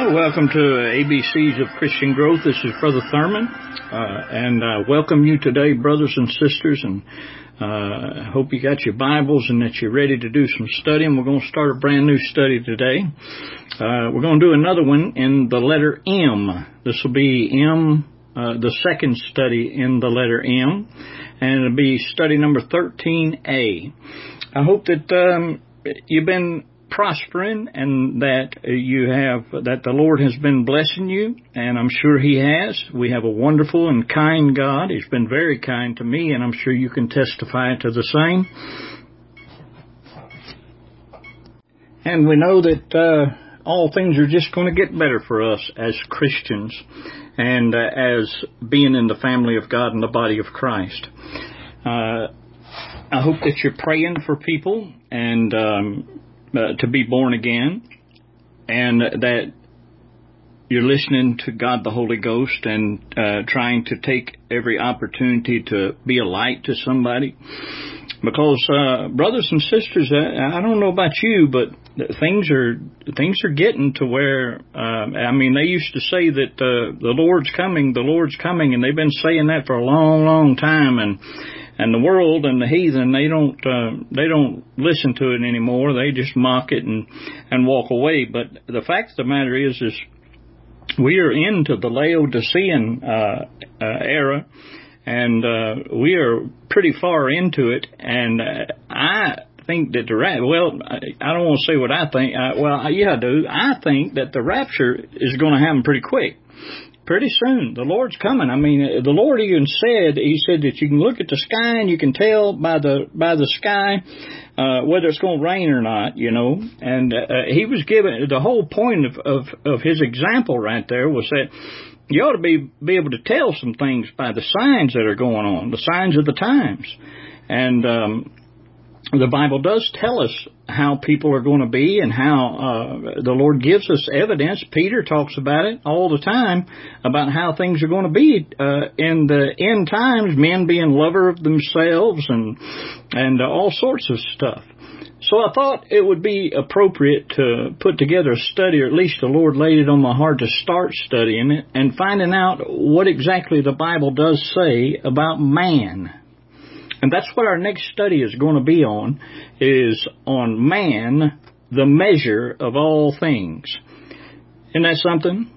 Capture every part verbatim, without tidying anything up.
Welcome to A B Cs of Christian Growth. This is Brother Thurman, uh, and I uh, welcome you today, brothers and sisters, and I uh, hope you got your Bibles and that you're ready to do some studying. We're going to start a brand new study today. Uh, we're going to do another one in the letter M. This will be M, uh, the second study in the letter M, and it'll be study number thirteen A. I hope that um, you've been prospering and that you have, that the Lord has been blessing you, and I'm sure He has. We have a wonderful and kind God. He's been very kind to me, and I'm sure you can testify to the same. And we know that uh, all things are just going to get better for us as Christians and uh, as being in the family of God and the body of Christ. Uh, I hope that you're praying for people and um, Uh, to be born again, and that you're listening to God the Holy Ghost and uh, trying to take every opportunity to be a light to somebody. Because uh, brothers and sisters, I, I don't know about you, but things are things are getting to where uh, I mean, they used to say that uh, the Lord's coming, the Lord's coming, and they've been saying that for a long, long time, and. And the world and the heathen, they don't uh, they don't listen to it anymore. They just mock it and, and walk away. But the fact of the matter is, is we are into the Laodicean uh, uh, era, and uh, we are pretty far into it. And uh, I think that the rapture, well, I don't want to say what I think. I, well, yeah, I do. I think that the rapture is going to happen pretty quick. Pretty soon. The Lord's coming. I mean, the Lord even said, He said that you can look at the sky and you can tell by the by the sky uh, whether it's going to rain or not, you know. And uh, He was given, the whole point of, of, of His example right there was that you ought to be, be able to tell some things by the signs that are going on, the signs of the times. And um the Bible does tell us how people are going to be and how uh, the Lord gives us evidence. Peter talks about it all the time, about how things are going to be uh, in the end times, men being lover of themselves and and uh, all sorts of stuff. So I thought it would be appropriate to put together a study, or at least the Lord laid it on my heart to start studying it and finding out what exactly the Bible does say about man. And that's what our next study is going to be on, is on man, the measure of all things. Isn't that something?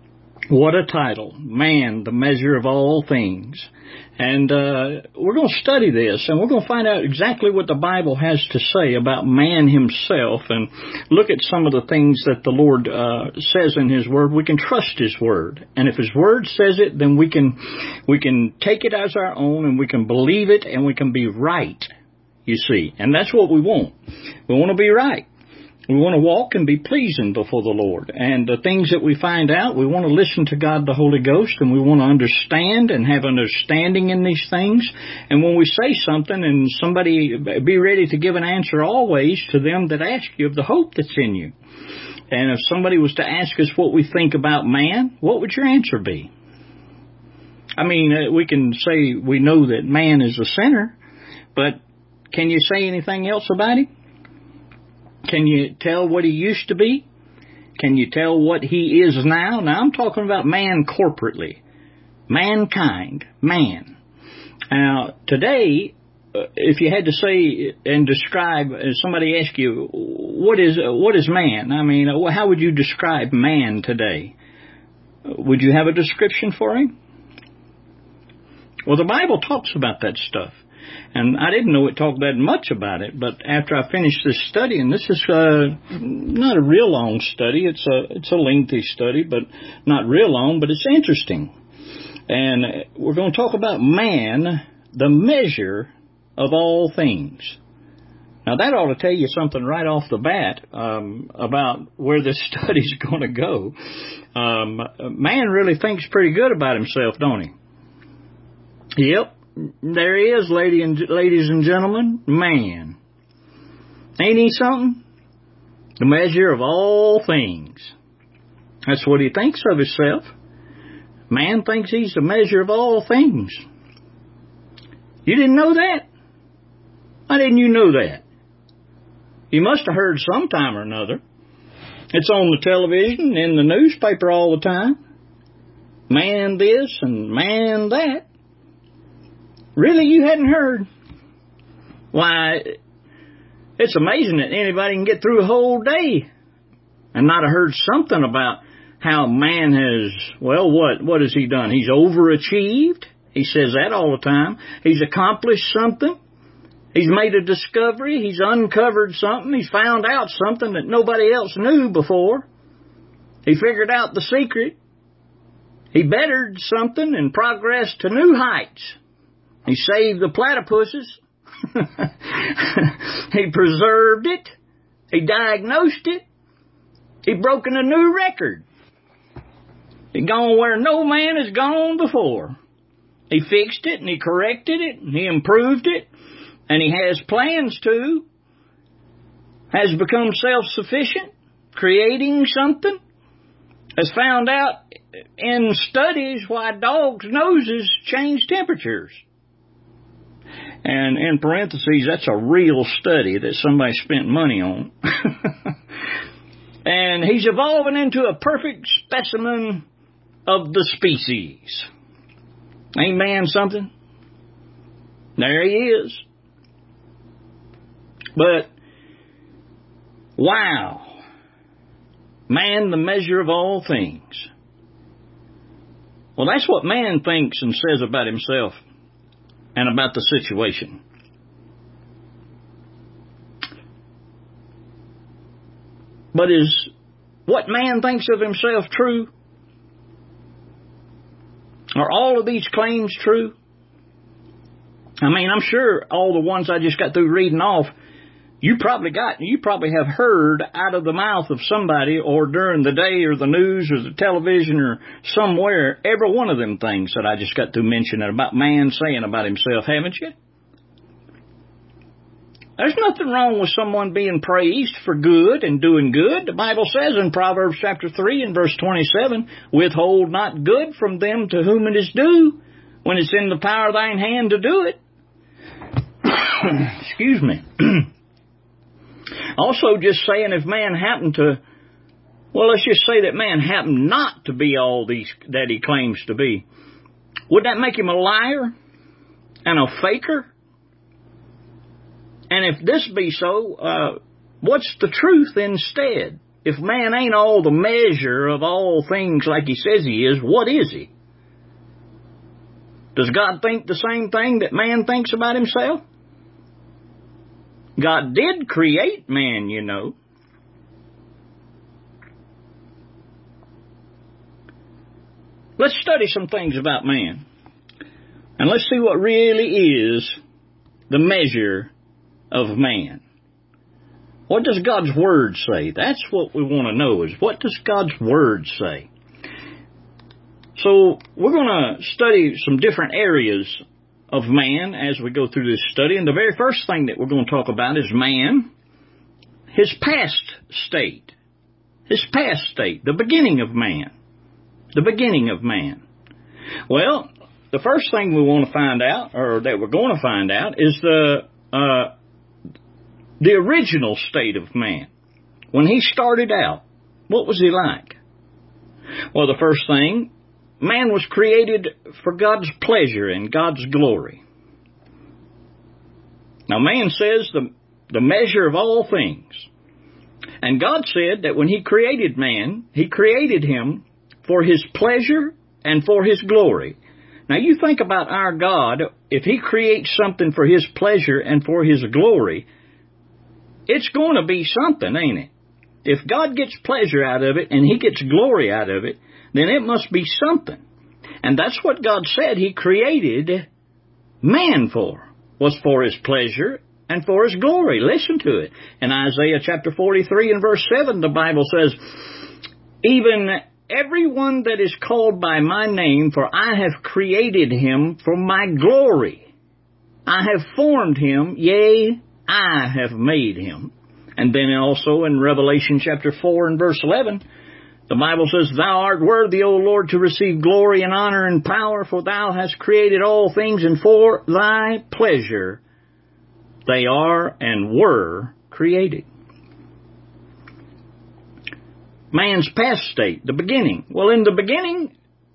What a title. Man, the measure of all things. And uh, we're going to study this, and we're going to find out exactly what the Bible has to say about man himself, and look at some of the things that the Lord uh, says in His Word. We can trust His Word. And if His Word says it, then we can we can take it as our own, and we can believe it, and we can be right, you see. And that's what we want. We want to be right. We want to walk and be pleasing before the Lord. And the things that we find out, we want to listen to God the Holy Ghost, and we want to understand and have understanding in these things. And when we say something, and somebody, be ready to give an answer always to them that ask you of the hope that's in you. And if somebody was to ask us what we think about man, what would your answer be? I mean, uh, we can say we know that man is a sinner, but can you say anything else about him? Can you tell what he used to be? Can you tell what he is now? Now, I'm talking about man corporately. Mankind. Man. Now, today, uh, if you had to say and describe, uh, somebody asked you, what is uh, what is man? I mean, uh, how would you describe man today? Uh, would you have a description for him? Well, the Bible talks about that stuff. And I didn't know it talked that much about it, but after I finished this study, and this is uh, not a real long study, it's a it's a lengthy study, but not real long, but it's interesting. And we're going to talk about man, the measure of all things. Now, that ought to tell you something right off the bat um, about where this study's going to go. Um, man really thinks pretty good about himself, don't he? Yep. There he is, lady and, ladies and gentlemen, man. Ain't he something? The measure of all things. That's what he thinks of himself. Man thinks he's the measure of all things. You didn't know that? Why didn't you know that? You must have heard sometime or another. It's on the television, in the newspaper all the time. Man this and man that. Really, you hadn't heard? Why, it's amazing that anybody can get through a whole day and not have heard something about how man has, well, what, what has he done? He's overachieved. He says that all the time. He's accomplished something. He's made a discovery. He's uncovered something. He's found out something that nobody else knew before. He figured out the secret. He bettered something and progressed to new heights. He saved the platypuses. He preserved it. He diagnosed it. He broken a new record. He gone where no man has gone before. He fixed it and he corrected it and he improved it. And he has plans to. Has become self-sufficient. Creating something. Has found out in studies why dogs' noses change temperatures. And in parentheses, that's a real study that somebody spent money on. And he's evolving into a perfect specimen of the species. Ain't man something? There he is. But, wow. Man, the measure of all things. Well, that's what man thinks and says about himself and about the situation. But is what man thinks of himself true? Are all of these claims true? I mean, I'm sure all the ones I just got through reading off, you probably got, you probably have heard out of the mouth of somebody or during the day or the news or the television or somewhere, every one of them things that I just got through mentioning about man saying about himself, haven't you? There's nothing wrong with someone being praised for good and doing good. The Bible says in Proverbs chapter three and verse twenty-seven, withhold not good from them to whom it is due, when it's in the power of thine hand to do it. Excuse me. Also, just saying if man happened to, well, let's just say that man happened not to be all these that he claims to be, would that make him a liar and a faker? And if this be so, uh, what's the truth instead? If man ain't all the measure of all things like he says he is, what is he? Does God think the same thing that man thinks about himself? God did create man, you know. Let's study some things about man. And let's see what really is the measure of man. What does God's Word say? That's what we want to know, is what does God's Word say? So we're going to study some different areas of man as we go through this study. And the very first thing that we're going to talk about is man, his past state. His past state, the beginning of man. The beginning of man. Well, the first thing we want to find out, or that we're going to find out, is the uh, the original state of man. When he started out, what was he like? Well, the first thing, man was created for God's pleasure and God's glory. Now, man says the, the measure of all things. And God said that when he created man, he created him for his pleasure and for his glory. Now, you think about our God, if he creates something for his pleasure and for his glory, it's going to be something, ain't it? If God gets pleasure out of it and he gets glory out of it, then it must be something. And that's what God said he created man for, was for his pleasure and for his glory. Listen to it. In Isaiah chapter forty-three and verse seven, the Bible says, even everyone that is called by my name, for I have created him for my glory. I have formed him, yea, I have made him. And then also in Revelation chapter four and verse eleven, the Bible says, thou art worthy, O Lord, to receive glory and honor and power, for thou hast created all things, and for thy pleasure they are and were created. Man's past state, the beginning. Well, in the beginning,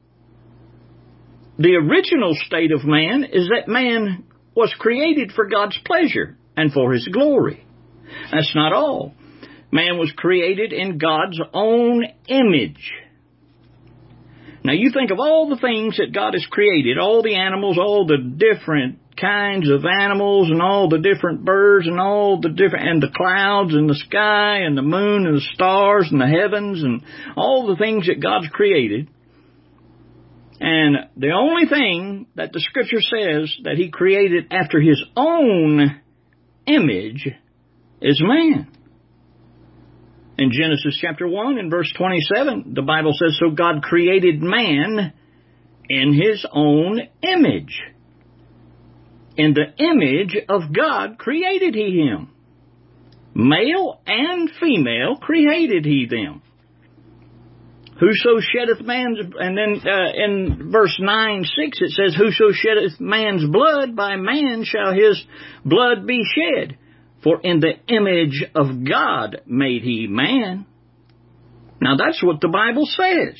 the original state of man is that man was created for God's pleasure and for His glory. That's not all. Man was created in God's own image. Now you think of all the things that God has created, all the animals, all the different kinds of animals and all the different birds and all the different, and the clouds and the sky and the moon and the stars and the heavens and all the things that God's created. And the only thing that the Scripture says that He created after His own image is man. In Genesis chapter one and verse twenty-seven, the Bible says, so God created man in His own image. In the image of God created He him. Male and female created He them. Whoso sheddeth man's, and then uh, in verse nine, six it says, whoso sheddeth man's blood, by man shall his blood be shed. For in the image of God made He man. Now that's what the Bible says.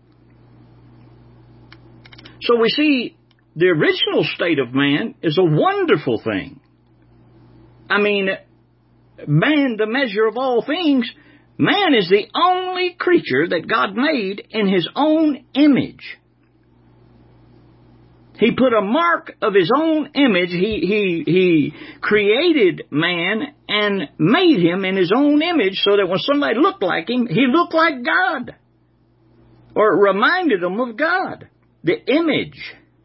So we see the original state of man is a wonderful thing. I mean, man, the measure of all things, man is the only creature that God made in His own image. He put a mark of His own image. He, he, he created man and made him in His own image so that when somebody looked like him, he looked like God. Or it reminded them of God. The image.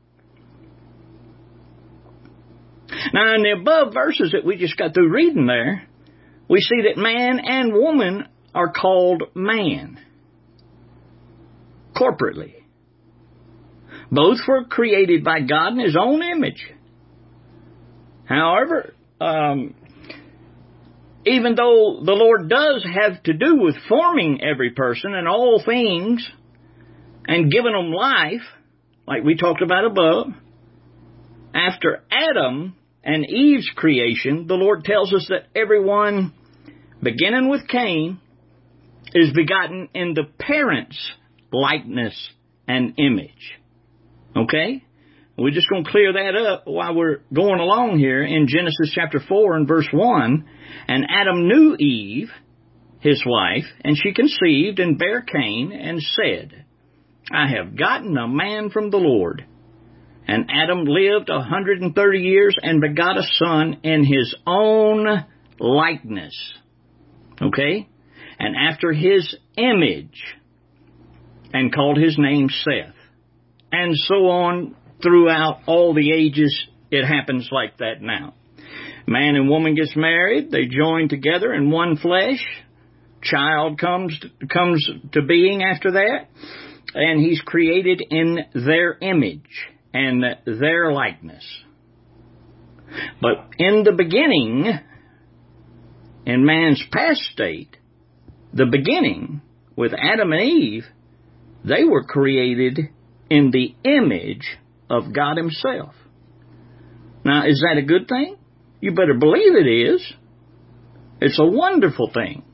Now in the above verses that we just got through reading there, we see that man and woman are called man. Corporately. Both were created by God in His own image. However, um, even though the Lord does have to do with forming every person and all things and giving them life, like we talked about above, after Adam and Eve's creation, the Lord tells us that everyone, beginning with Cain, is begotten in the parent's likeness and image. Okay? We're just going to clear that up while we're going along here in Genesis chapter four and verse one. And Adam knew Eve, his wife, and she conceived and bare Cain and said, I have gotten a man from the Lord. And Adam lived a hundred and thirty years and begot a son in his own likeness. Okay? And after his image, and called his name Seth. And so on throughout all the ages, it happens like that now. Man and woman gets married, they join together in one flesh. Child comes to, comes to being after that, and he's created in their image and their likeness. But in the beginning, in man's past state, the beginning with Adam and Eve, they were created in the image of God Himself. Now, is that a good thing? You better believe it is. It's a wonderful thing.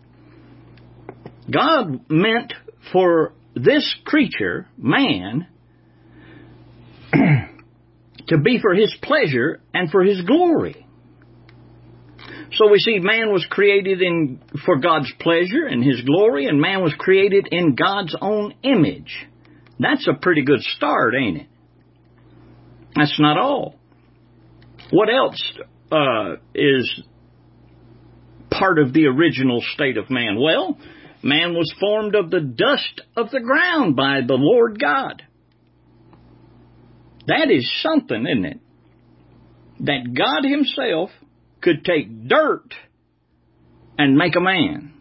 God meant for this creature, man, to be for His pleasure and for His glory. So we see man was created in for God's pleasure and His glory, and man was created in God's own image. That's a pretty good start, ain't it? That's not all. What else uh, is part of the original state of man? Well, man was formed of the dust of the ground by the Lord God. That is something, isn't it? That God Himself could take dirt and make a man.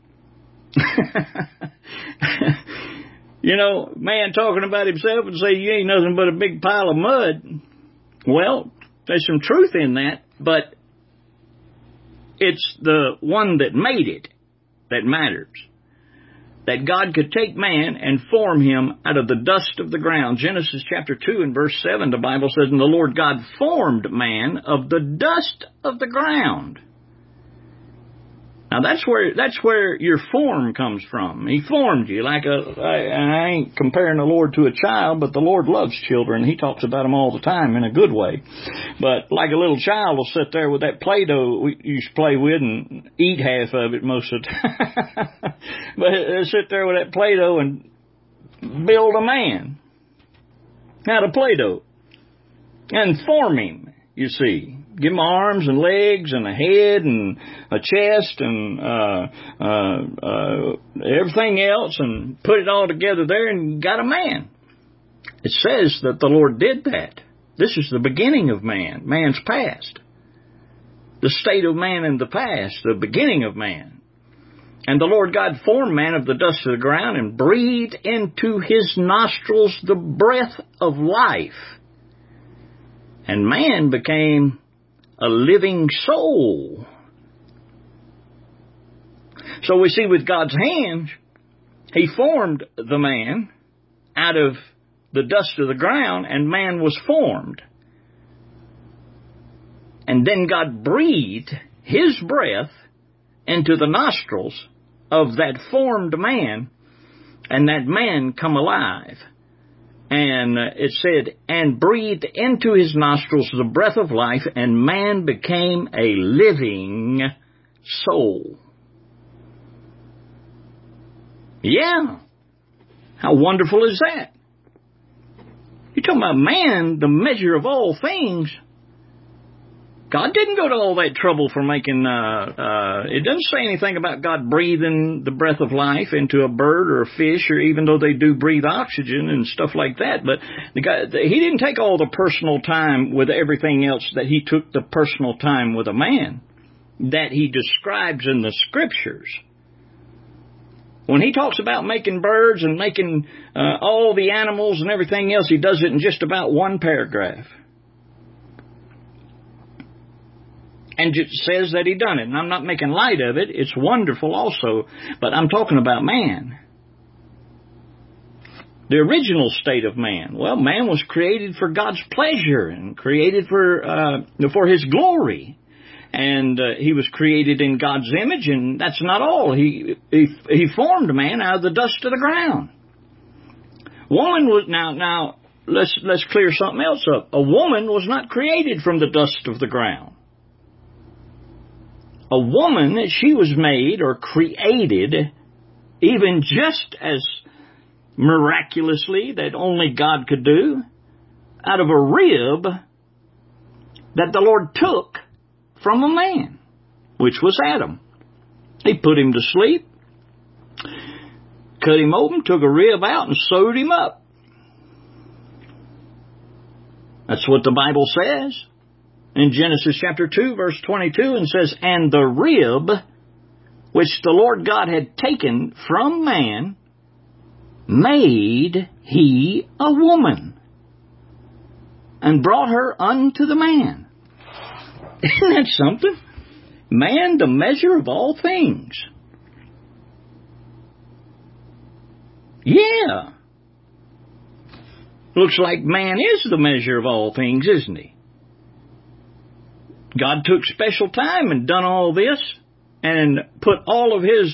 You know, man talking about himself and say, you ain't nothing but a big pile of mud. Well, there's some truth in that, but it's the one that made it that matters. That God could take man and form him out of the dust of the ground. Genesis chapter two and verse seven, the Bible says, and the Lord God formed man of the dust of the ground. Now that's where that's where your form comes from. He formed you like a. I, I ain't comparing the Lord to a child, but the Lord loves children. He talks about them all the time in a good way. But like a little child will sit there with that Play-Doh we used to play with and eat half of it most of the time. But they'll sit there with that Play-Doh and build a man out of Play-Doh and form him. You see. Give him arms and legs and a head and a chest and uh, uh, uh, everything else and put it all together there and you got a man. It says that the Lord did that. This is the beginning of man, man's past. The state of man in the past, the beginning of man. And the Lord God formed man of the dust of the ground and breathed into his nostrils the breath of life. And man became a living soul. So we see with God's hands, He formed the man out of the dust of the ground, and man was formed. And then God breathed His breath into the nostrils of that formed man, and that man come alive. And it said, and breathed into his nostrils the breath of life, and man became a living soul. Yeah. How wonderful is that? You're talking about man, the measure of all things. God didn't go to all that trouble for making, uh, uh, it doesn't say anything about God breathing the breath of life into a bird or a fish, or even though they do breathe oxygen and stuff like that. But the guy, He didn't take all the personal time with everything else that He took the personal time with a man that He describes in the Scriptures. When He talks about making birds and making uh, all the animals and everything else, He does it in just about one paragraph. And it says that He done it. And I'm not making light of it. It's wonderful also. But I'm talking about man. The original state of man. Well, man was created for God's pleasure and created for uh, for His glory. And uh, he was created in God's image, and that's not all. He, he he formed man out of the dust of the ground. Woman was now now let's let's clear something else up. A woman was not created from the dust of the ground. A woman, she was made or created even just as miraculously that only God could do, out of a rib that the Lord took from a man, which was Adam. He put him to sleep, cut him open, took a rib out, and sewed him up. That's what the Bible says in Genesis chapter two, verse twenty-two, and says, and the rib which the Lord God had taken from man made He a woman, and brought her unto the man. Isn't that something? Man, the measure of all things. Yeah. Looks like man is the measure of all things, isn't he? God took special time and done all this and put all of His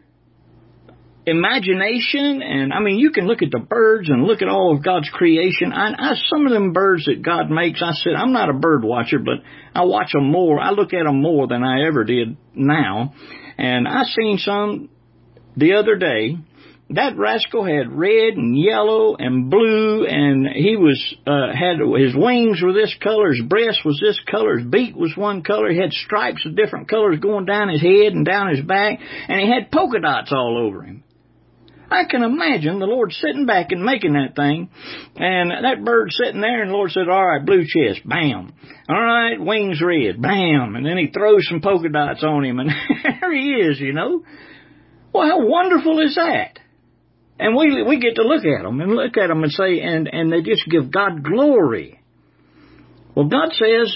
imagination, and I mean, you can look at the birds and look at all of God's creation. I, I some of them birds that God makes, I said, I'm not a bird watcher, but I watch them more. I look at them more than I ever did now. And I seen some the other day. That rascal had red and yellow and blue, and he was uh, had his wings were this color, his breast was this color, his beak was one color, he had stripes of different colors going down his head and down his back, and he had polka dots all over him. I can imagine the Lord sitting back and making that thing, and that bird sitting there, and the Lord said, all right, blue chest, bam. All right, wings red, bam. And then He throws some polka dots on him, and there he is, you know. Well, how wonderful is that? And we we get to look at them and look at them and say, and, and they just give God glory. Well, God says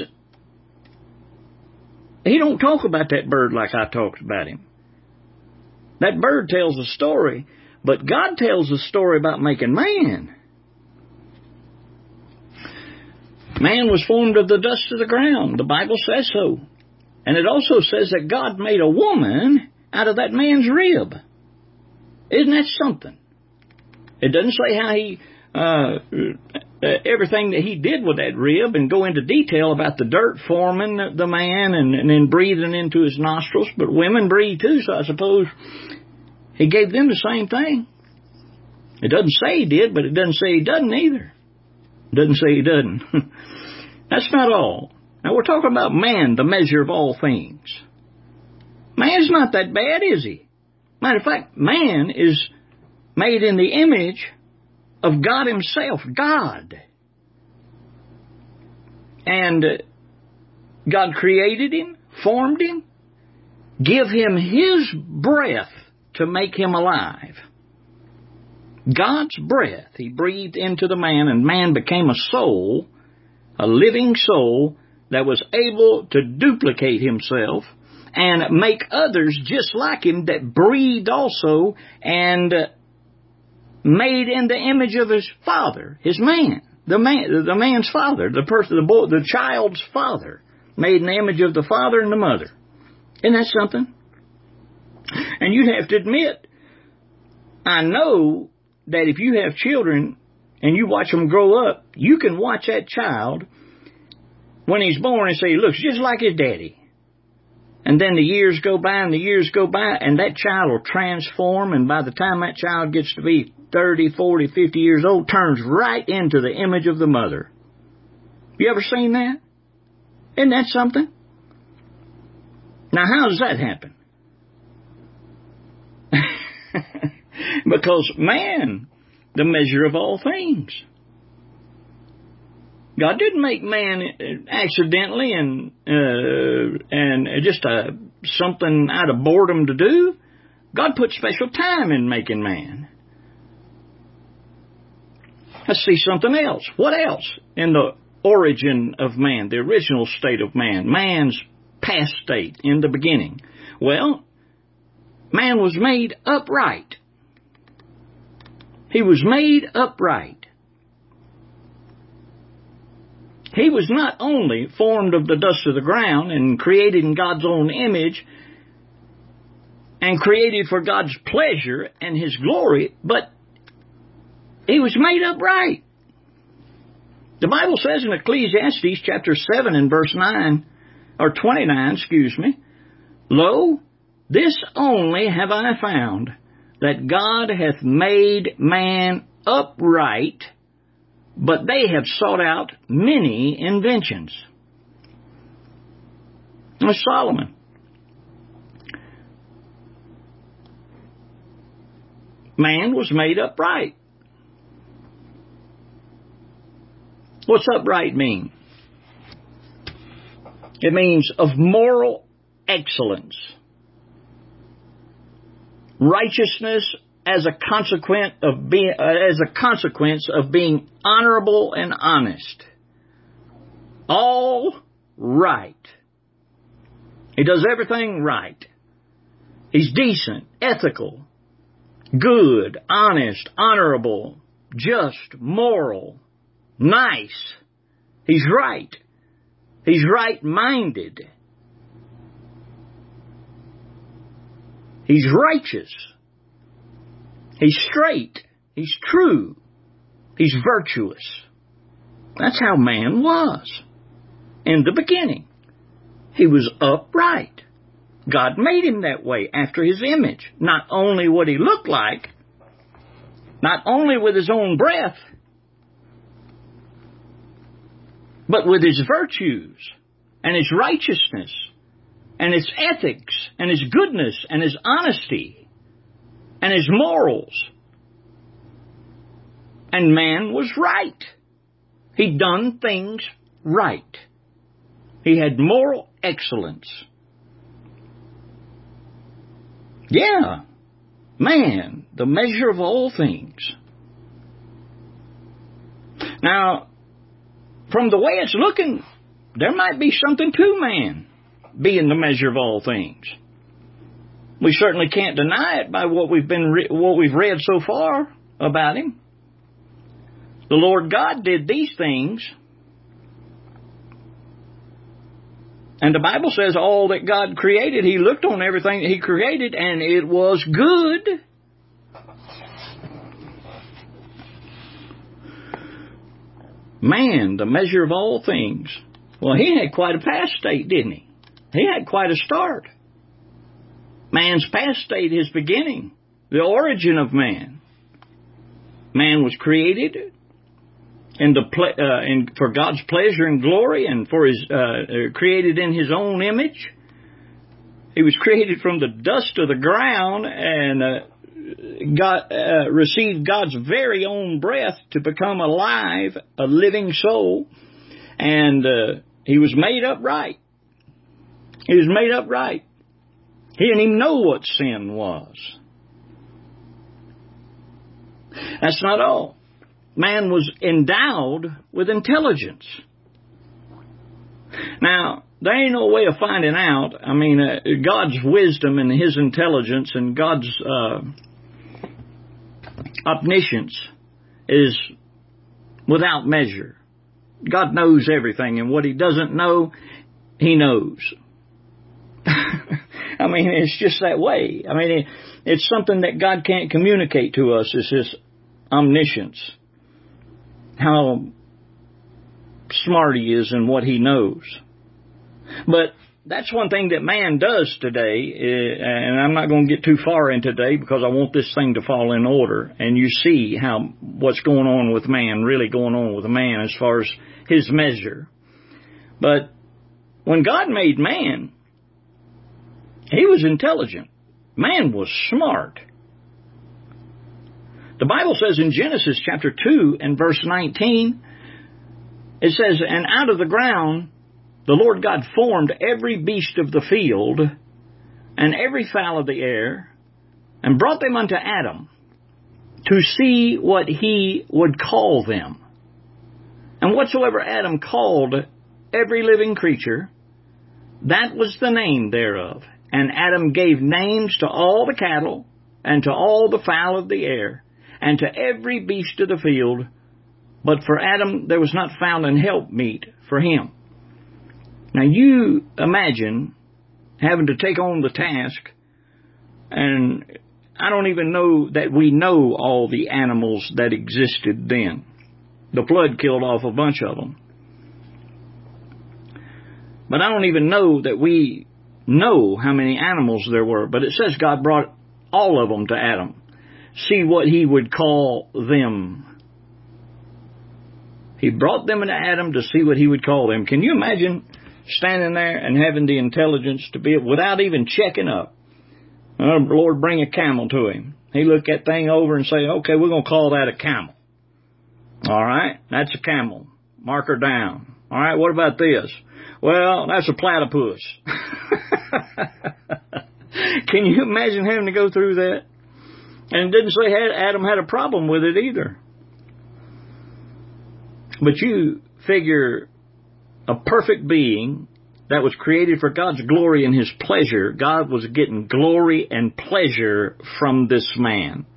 He don't talk about that bird like I talked about him. That bird tells a story, but God tells a story about making man. Man was formed of the dust of the ground. The Bible says so. And it also says that God made a woman out of that man's rib. Isn't that something? It doesn't say how he, uh, everything that he did with that rib and go into detail about the dirt forming the man and, and then breathing into his nostrils. But women breathe too, so I suppose he gave them the same thing. It doesn't say he did, but it doesn't say he doesn't either. It doesn't say he doesn't. That's not all. Now we're talking about man, the measure of all things. Man's not that bad, is he? Matter of fact, man is made in the image of God himself, God. And God created him, formed him, give him his breath to make him alive. God's breath, he breathed into the man, and man became a soul, a living soul that was able to duplicate himself and make others just like him that breathed also and made in the image of his father, his man, the man, the man's father, the person, the boy, the child's father, made in the image of the father and the mother. Isn't that something? And you'd have to admit, I know that if you have children and you watch them grow up, you can watch that child when he's born and say, he looks just like his daddy. And then the years go by and the years go by, and that child will transform, and by the time that child gets to be thirty, forty, fifty years old, turns right into the image of the mother. You ever seen that? Isn't that something? Now, how does that happen? Because man, the measure of all things. God didn't make man accidentally and uh, and just a, something out of boredom to do. God put special time in making man. Let's see something else. What else in the origin of man, the original state of man, man's past state in the beginning? Well, man was made upright. He was made upright. He was not only formed of the dust of the ground and created in God's own image and created for God's pleasure and His glory, but he was made upright. The Bible says in Ecclesiastes chapter seven and verse nine, or twenty-nine, excuse me, Lo, this only have I found, that God hath made man upright, but they have sought out many inventions. That's Solomon. Man was made upright. What's upright mean? It means of moral excellence. Righteousness as a consequence of being uh, as a consequence of being honorable and honest. All right. He does everything right. He's decent, ethical, good, honest, honorable, just, moral, nice. He's right. He's right-minded. He's righteous. He's straight. He's true. He's virtuous. That's how man was. In the beginning, he was upright. God made him that way after his image. Not only what he looked like, not only with his own breath, but with his virtues and his righteousness and his ethics and his goodness and his honesty and his morals. And man was right. He'd done things right. He had moral excellence. Yeah, man, the measure of all things. Now, from the way it's looking, there might be something to man being the measure of all things. We certainly can't deny it by what we've been re- what we've read so far about him. The Lord God did these things And the Bible says all that God created, He looked on everything that He created, and it was good. Man, the measure of all things. Well, he had quite a past state, didn't he? He had quite a start. Man's past state, his beginning, the origin of man. Man was created in the ple- uh, in, for God's pleasure and glory, and for his uh, uh, created in His own image. He was created from the dust of the ground, and uh, God uh, received God's very own breath to become alive, a living soul, and uh, he was made upright. He was made upright. He didn't even know what sin was. That's not all. Man was endowed with intelligence. Now, there ain't no way of finding out. I mean, uh, God's wisdom and His intelligence and God's uh, omniscience is without measure. God knows everything, and what He doesn't know, He knows. I mean, it's just that way. I mean, it, it's something that God can't communicate to us, is His omniscience. How smart He is in what He knows. But that's one thing that man does today, and I'm not going to get too far in today because I want this thing to fall in order. And you see how what's going on with man, really going on with man as far as his measure. But when God made man, He was intelligent. Man was smart. The Bible says in Genesis chapter two and verse nineteen, it says, "And out of the ground the Lord God formed every beast of the field and every fowl of the air, and brought them unto Adam to see what he would call them. And whatsoever Adam called every living creature, that was the name thereof. And Adam gave names to all the cattle, and to all the fowl of the air, and to every beast of the field. But for Adam there was not found an helpmeet for him." Now you imagine having to take on the task, and I don't even know that we know all the animals that existed then. The flood killed off a bunch of them. But I don't even know that we know how many animals there were. But it says God brought all of them to Adam. See what He would call them. He brought them to Adam to see what He would call them. Can you imagine standing there and having the intelligence to be, without even checking up? Oh, Lord, bring a camel to him. He look that thing over and say, okay, we're going to call that a camel. All right, that's a camel. Mark her down. All right, what about this? Well, that's a platypus. Can you imagine having to go through that? And it didn't say Adam had a problem with it either. But you figure a perfect being that was created for God's glory and His pleasure, God was getting glory and pleasure from this man.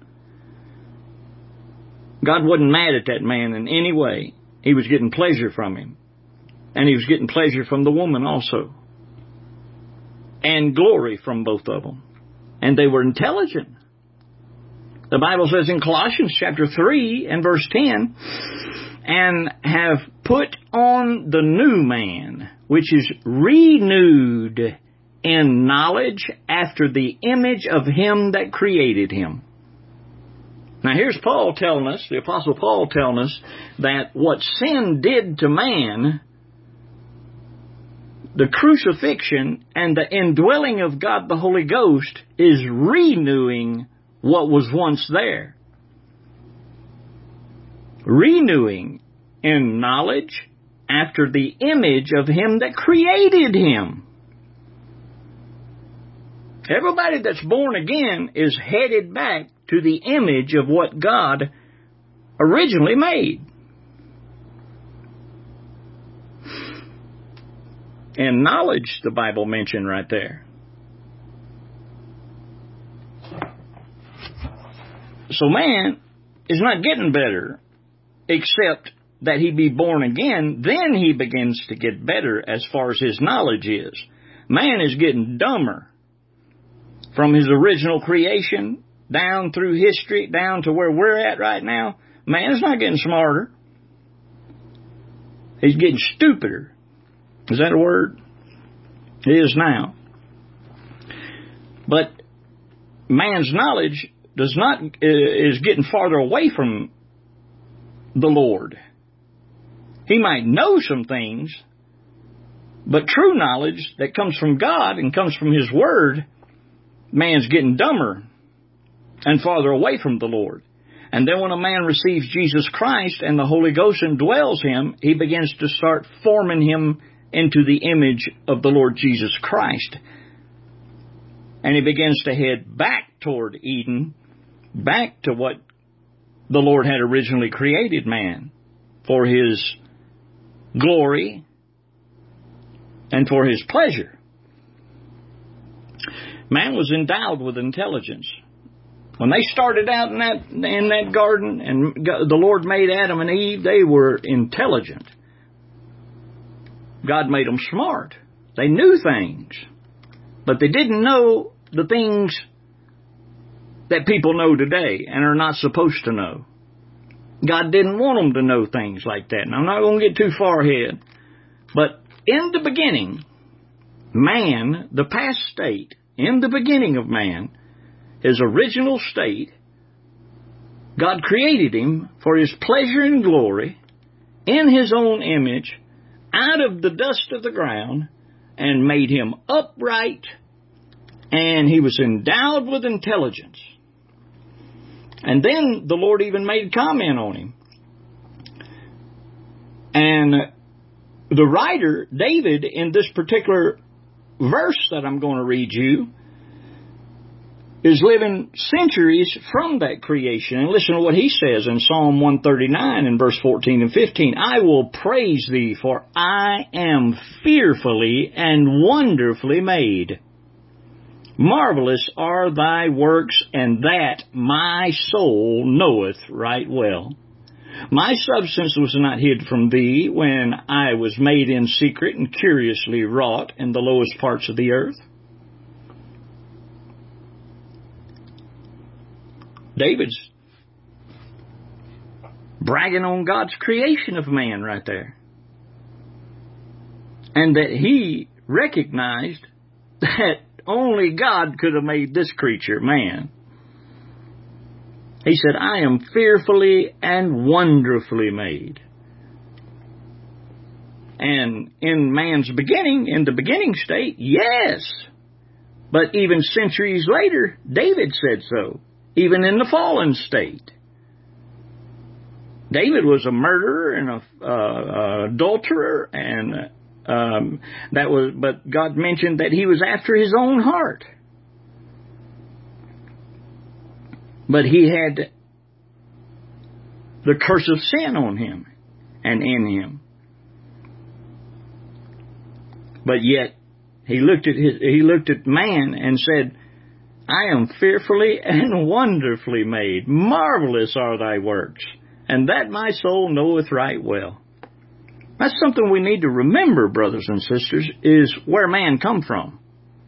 God wasn't mad at that man in any way. He was getting pleasure from him. And He was getting pleasure from the woman also. And glory from both of them. And they were intelligent. The Bible says in Colossians chapter three and verse ten, "And have put on the new man, which is renewed in knowledge after the image of Him that created him." Now here's Paul telling us, the Apostle Paul telling us, that what sin did to man, the crucifixion and the indwelling of God the Holy Ghost, is renewing what was once there. Renewing in knowledge after the image of Him that created him. Everybody that's born again is headed back to the image of what God originally made. And knowledge, the Bible mentioned right there. So man is not getting better except that he be born again, then he begins to get better as far as his knowledge is. Man is getting dumber from his original creation down through history, down to where we're at right now. Man is not getting smarter. He's getting stupider. Is that a word? It is now. But man's knowledge does not is getting farther away from the Lord. He might know some things, but true knowledge that comes from God and comes from His Word, man's getting dumber and farther away from the Lord. And then when a man receives Jesus Christ and the Holy Ghost indwells him, he begins to start forming him into the image of the Lord Jesus Christ. And he begins to head back toward Eden, back to what the Lord had originally created man, for His glory and for His pleasure. Man was endowed with intelligence. When they started out in that in that garden and the Lord made Adam and Eve, they were intelligent. God made them smart. They knew things, but they didn't know the things that people know today and are not supposed to know. God didn't want them to know things like that. And I'm not going to get too far ahead, but in the beginning, man, the past state, in the beginning of man, his original state, God created him for His pleasure and glory in His own image out of the dust of the ground and made him upright, and he was endowed with intelligence. And then the Lord even made comment on him. And the writer, David, in this particular verse that I'm going to read you, is living centuries from that creation. And listen to what he says in Psalm one thirty-nine in verse fourteen and fifteen. I will praise Thee, for I am fearfully and wonderfully made. Marvelous are Thy works, and that my soul knoweth right well. My substance was not hid from Thee when I was made in secret and curiously wrought in the lowest parts of the earth. David's bragging on God's creation of man right there. And that he recognized that only God could have made this creature, man. He said, I am fearfully and wonderfully made. And in man's beginning, in the beginning state, yes. But even centuries later, David said so. Even in the fallen state. David was a murderer and a uh, adulterer, and um, that was. But God mentioned that he was after His own heart. But he had the curse of sin on him and in him. But yet he looked at his, he looked at man and said, I am fearfully and wonderfully made. Marvelous are Thy works, and that my soul knoweth right well. That's something we need to remember, brothers and sisters, is where man come from.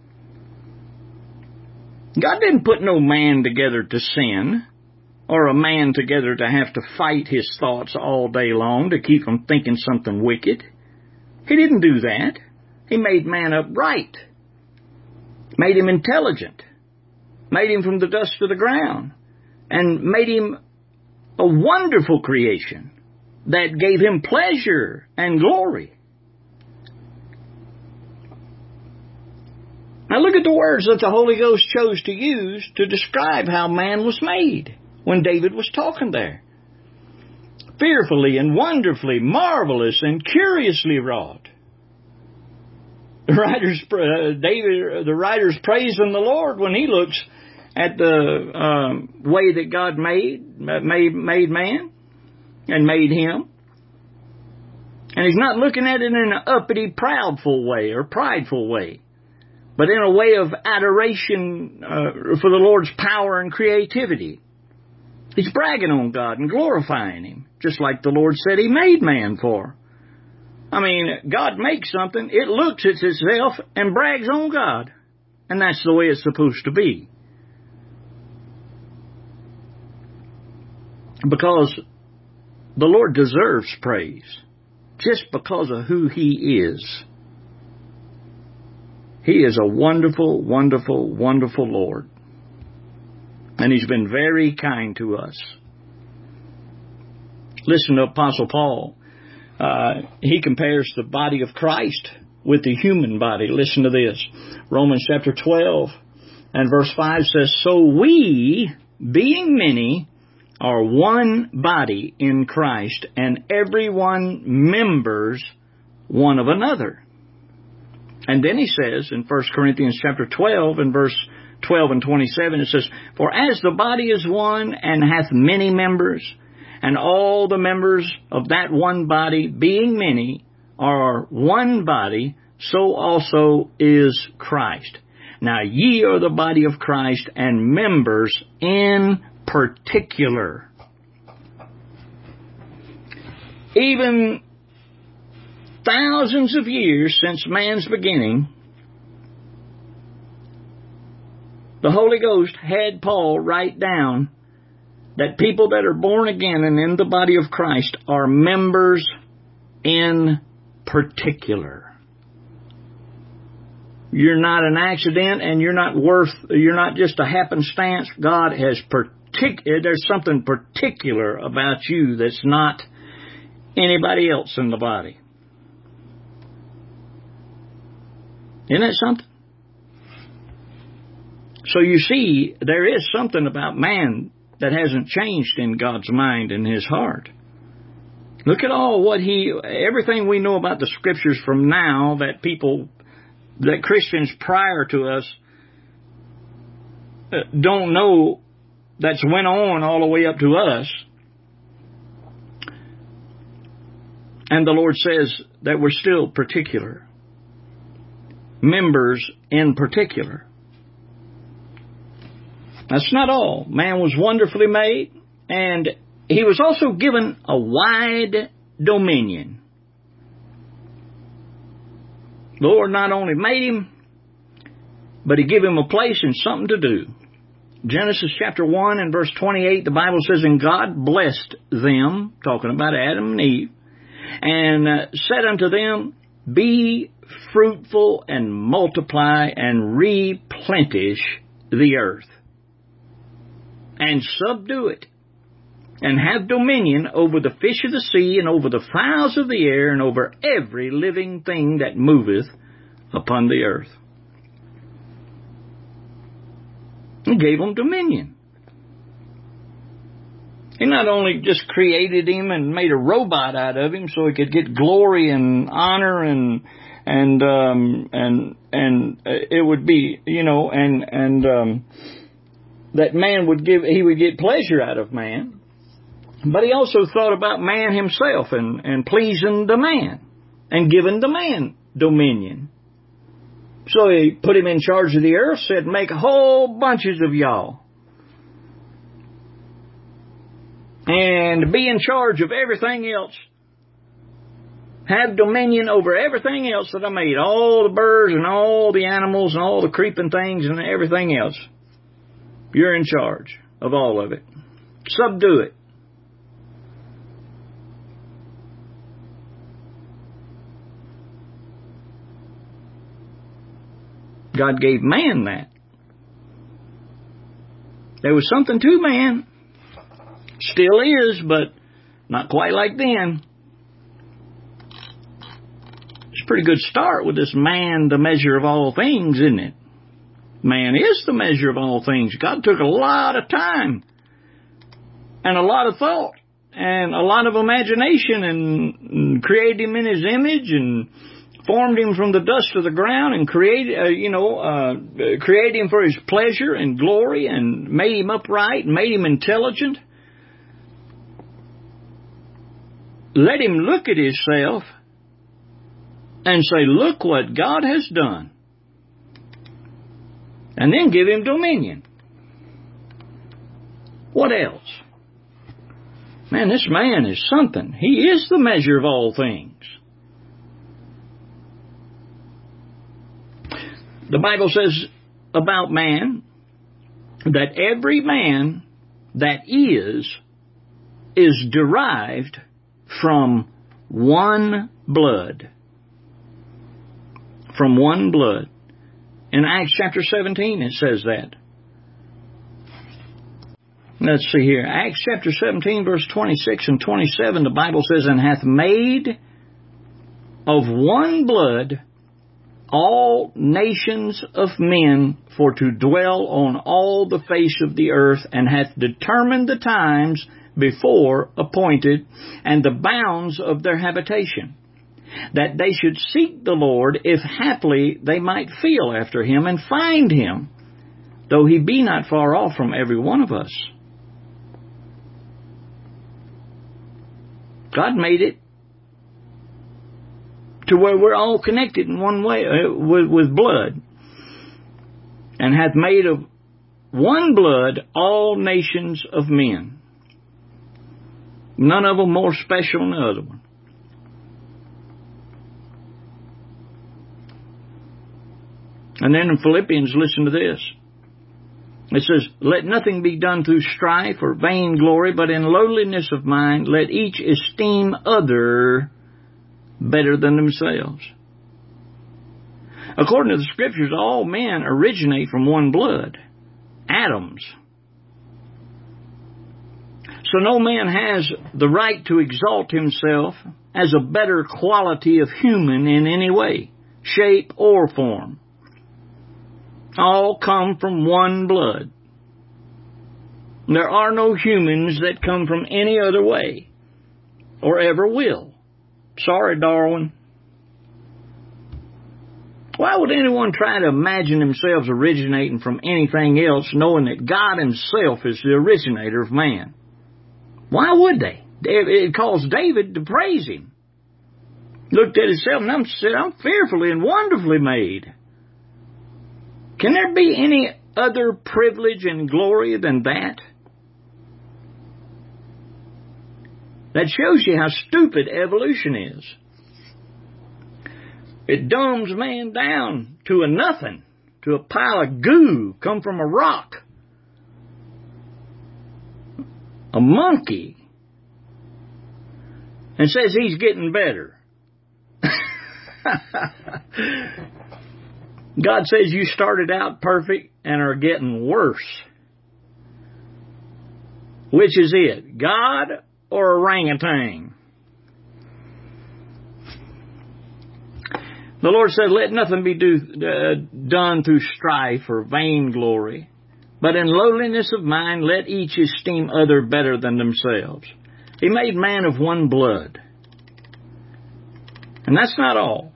God didn't put no man together to sin, or a man together to have to fight his thoughts all day long to keep him thinking something wicked. He didn't do that. He made man upright, made him intelligent, made him from the dust of the ground, and made him a wonderful creation that gave him pleasure and glory. Now look at the words that the Holy Ghost chose to use to describe how man was made when David was talking there. Fearfully and wonderfully, marvelous and curiously wrought. The writer's, uh, David, the writer's praising the Lord when he looks at the um, way that God made, made made man and made him. And he's not looking at it in an uppity, proudful way or prideful way, but in a way of adoration uh, for the Lord's power and creativity. He's bragging on God and glorifying Him, just like the Lord said He made man for. I mean, God makes something, it looks at itself and brags on God. And that's the way it's supposed to be. Because the Lord deserves praise just because of who He is. He is a wonderful, wonderful, wonderful Lord. And He's been very kind to us. Listen to Apostle Paul. Uh, he compares the body of Christ with the human body. Listen to this. Romans chapter twelve and verse five says, "So we, being many, are one body in Christ, and everyone members one of another." And then he says in First Corinthians chapter twelve and verse twelve and twenty-seven, it says, "For as the body is one and hath many members, and all the members of that one body, being many, are one body, so also is Christ. Now ye are the body of Christ, and members in particular." Even thousands of years since man's beginning, the Holy Ghost had Paul write down that people that are born again and in the body of Christ are members in particular. You're not an accident, and you're not worth, you're not just a happenstance. God has partic- there's something particular about you that's not anybody else in the body. Isn't that something? So you see, there is something about man that hasn't changed in God's mind and His heart. Look at all what He, everything we know about the Scriptures from now that people, that Christians prior to us don't know, that's went on all the way up to us. And the Lord says that we're still particular. Members in particular. That's not all. Man was wonderfully made, and he was also given a wide dominion. The Lord not only made him, but He gave him a place and something to do. Genesis chapter one and verse twenty-eight, the Bible says, "And God blessed them," talking about Adam and Eve, "and uh, said unto them, Be fruitful and multiply and replenish the earth, and subdue it, and have dominion over the fish of the sea, and over the fowls of the air, and over every living thing that moveth upon the earth." He gave them dominion. He not only just created him and made a robot out of him so he could get glory and honor and and um, and and it would be, you know, and and um, that man would give, he would get pleasure out of man. But He also thought about man himself and, and pleasing the man and giving the man dominion. So He put him in charge of the earth, said, "Make whole bunches of y'all, and be in charge of everything else. Have dominion over everything else that I made, all the birds and all the animals and all the creeping things and everything else. You're in charge of all of it. Subdue it." God gave man that. There was something to man. Still is, but not quite like then. It's a pretty good start with this man, the measure of all things, isn't it? Man is the measure of all things. God took a lot of time and a lot of thought and a lot of imagination and, and created him in His image and formed him from the dust of the ground and created, uh, you know, uh, created him for His pleasure and glory and made him upright and made him intelligent. Let him look at himself and say, "Look what God has done." And then give him dominion. What else? Man, this man is something. He is the measure of all things. The Bible says about man that every man that is, is derived from one blood. From one blood. In Acts chapter seventeen it says that. Let's see here. Acts chapter seventeen verse twenty-six and twenty-seven, the Bible says, and hath made of one blood all nations of men for to dwell on all the face of the earth, and hath determined the times before appointed and the bounds of their habitation, that they should seek the Lord, if haply they might feel after him and find him, though he be not far off from every one of us. God made it to where we're all connected in one way uh, with, with blood, and hath made of one blood all nations of men, none of them more special than the other one. And then in Philippians, listen to this. It says, let nothing be done through strife or vain glory, but in lowliness of mind let each esteem other better than themselves. According to the Scriptures, all men originate from one blood, Adam's. So no man has the right to exalt himself as a better quality of human in any way, shape, or form. All come from one blood. There are no humans that come from any other way, or ever will. Sorry, Darwin. Why would anyone try to imagine themselves originating from anything else, knowing that God himself is the originator of man? Why would they? It caused David to praise him. Looked at himself and said, I'm fearfully and wonderfully made. Can there be any other privilege and glory than that? That shows you how stupid evolution is. It dumbs man down to a nothing, to a pile of goo come from a rock. A monkey. And says he's getting better. God says you started out perfect and are getting worse. Which is it? God or orangutan? The Lord said, let nothing be do, uh, done through strife or vainglory, but in lowliness of mind let each esteem other better than themselves. He made man of one blood. And that's not all.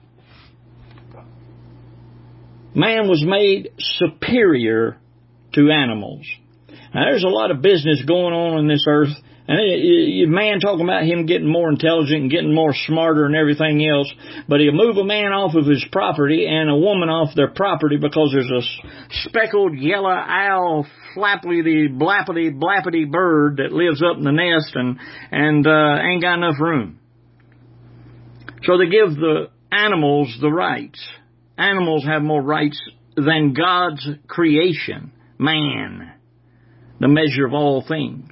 Man was made superior to animals. Now, there's a lot of business going on in this earth. And it, it, man talking about him getting more intelligent and getting more smarter and everything else. But he'll move a man off of his property and a woman off their property because there's a speckled yellow owl, flappity, blappity, blappity bird that lives up in the nest and, and uh, ain't got enough room. So they give the animals the rights. Animals have more rights than God's creation, man, the measure of all things.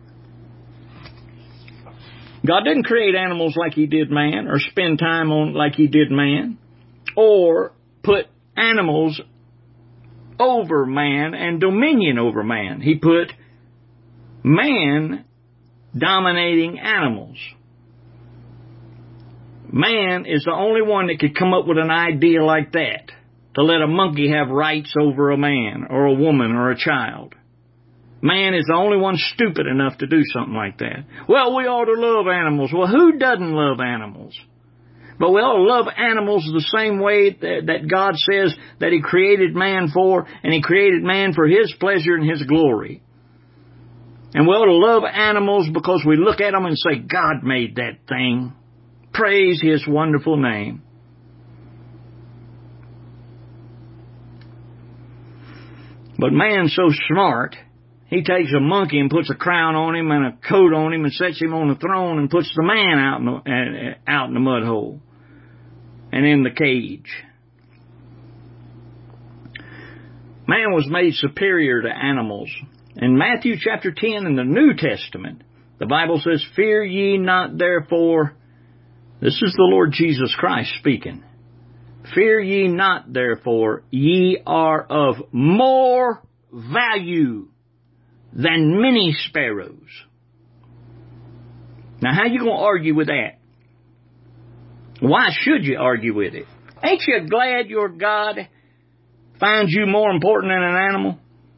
God didn't create animals like he did man, or spend time on like he did man, or put animals over man and dominion over man. He put man dominating animals. Man is the only one that could come up with an idea like that, to let a monkey have rights over a man or a woman or a child. Man is the only one stupid enough to do something like that. Well, we ought to love animals. Well, who doesn't love animals? But we ought to love animals the same way that, that God says that he created man for, and he created man for his pleasure and his glory. And we ought to love animals because we look at them and say, God made that thing. Praise his wonderful name. But man's so smart, He takes a monkey and puts a crown on him and a coat on him and sets him on the throne and puts the man out in the, uh, out in the mud hole and in the cage. Man was made superior to animals. In Matthew chapter ten in the New Testament, the Bible says, "Fear ye not therefore," this is the Lord Jesus Christ speaking, "Fear ye not therefore, ye are of more value than many sparrows." Now, how you going to argue with that? Why should you argue with it? Ain't you glad your God finds you more important than an animal?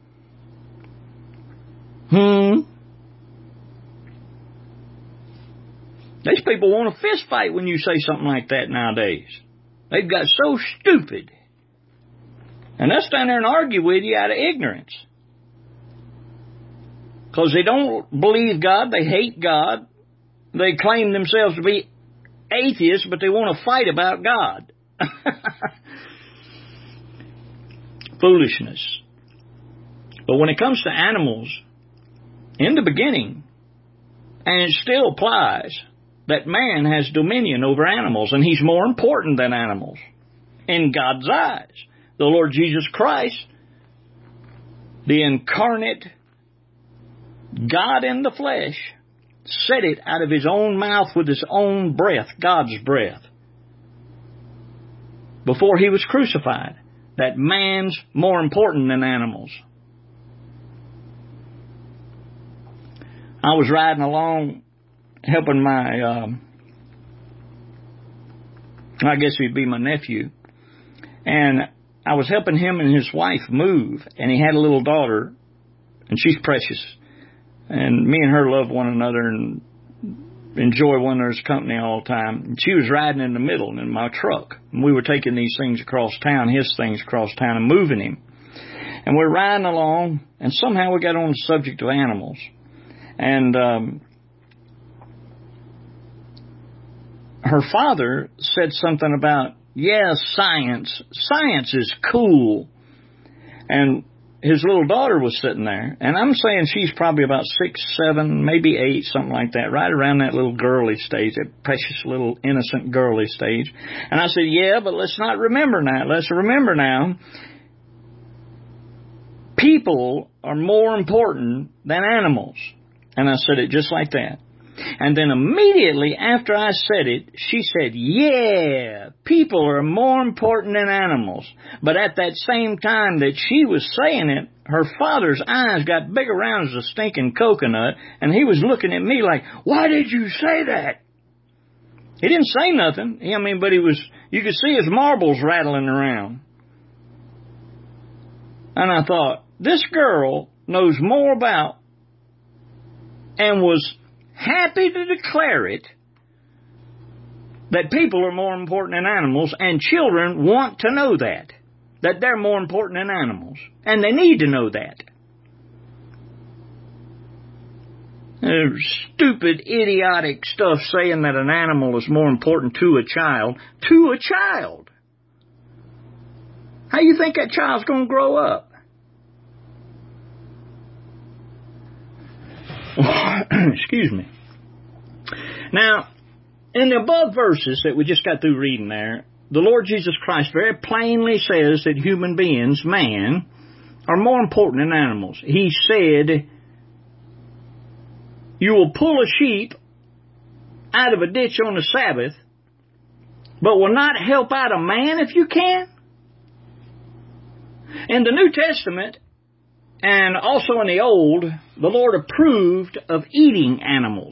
Hmm? These people want a fist fight when you say something like that nowadays. They've got so stupid. And they'll stand there and argue with you out of ignorance. Because they don't believe God, they hate God. They claim themselves to be atheists, but they want to fight about God. Foolishness. But when it comes to animals, in the beginning, and it still applies, that man has dominion over animals, and he's more important than animals in God's eyes. The Lord Jesus Christ, the incarnate God in the flesh, said it out of his own mouth with his own breath, God's breath, before he was crucified, that man's more important than animals. I was riding along helping my, um, I guess he'd be my nephew, and I was helping him and his wife move, and he had a little daughter, and she's precious, and me and her love one another and enjoy one another's company all the time. And she was riding in the middle in my truck, and we were taking these things across town, his things across town, and moving him. And we're riding along, and somehow we got on the subject of animals. And um, her father said something about, yeah, science. Science is cool. And his little daughter was sitting there. And I'm saying she's probably about six, seven, maybe eight, something like that, right around that little girly stage, that precious little innocent girly stage. And I said, yeah, but let's not remember now. Let's remember now, people are more important than animals. And I said it just like that. And then immediately after I said it, she said, yeah, people are more important than animals. But at that same time that she was saying it, her father's eyes got big around as a stinking coconut, and he was looking at me like, why did you say that? He didn't say nothing. I mean, but he was, you could see his marbles rattling around. And I thought, this girl knows more about and was happy to declare it, that people are more important than animals, and children want to know that, that they're more important than animals, and they need to know that. There's stupid, idiotic stuff saying that an animal is more important to a child. To a child. How you think that child's going to grow up? Excuse me. Now, in the above verses that we just got through reading there, the Lord Jesus Christ very plainly says that human beings, man, are more important than animals. He said, you will pull a sheep out of a ditch on the Sabbath, but will not help out a man if you can? In the New Testament, and also in the Old, the Lord approved of eating animals.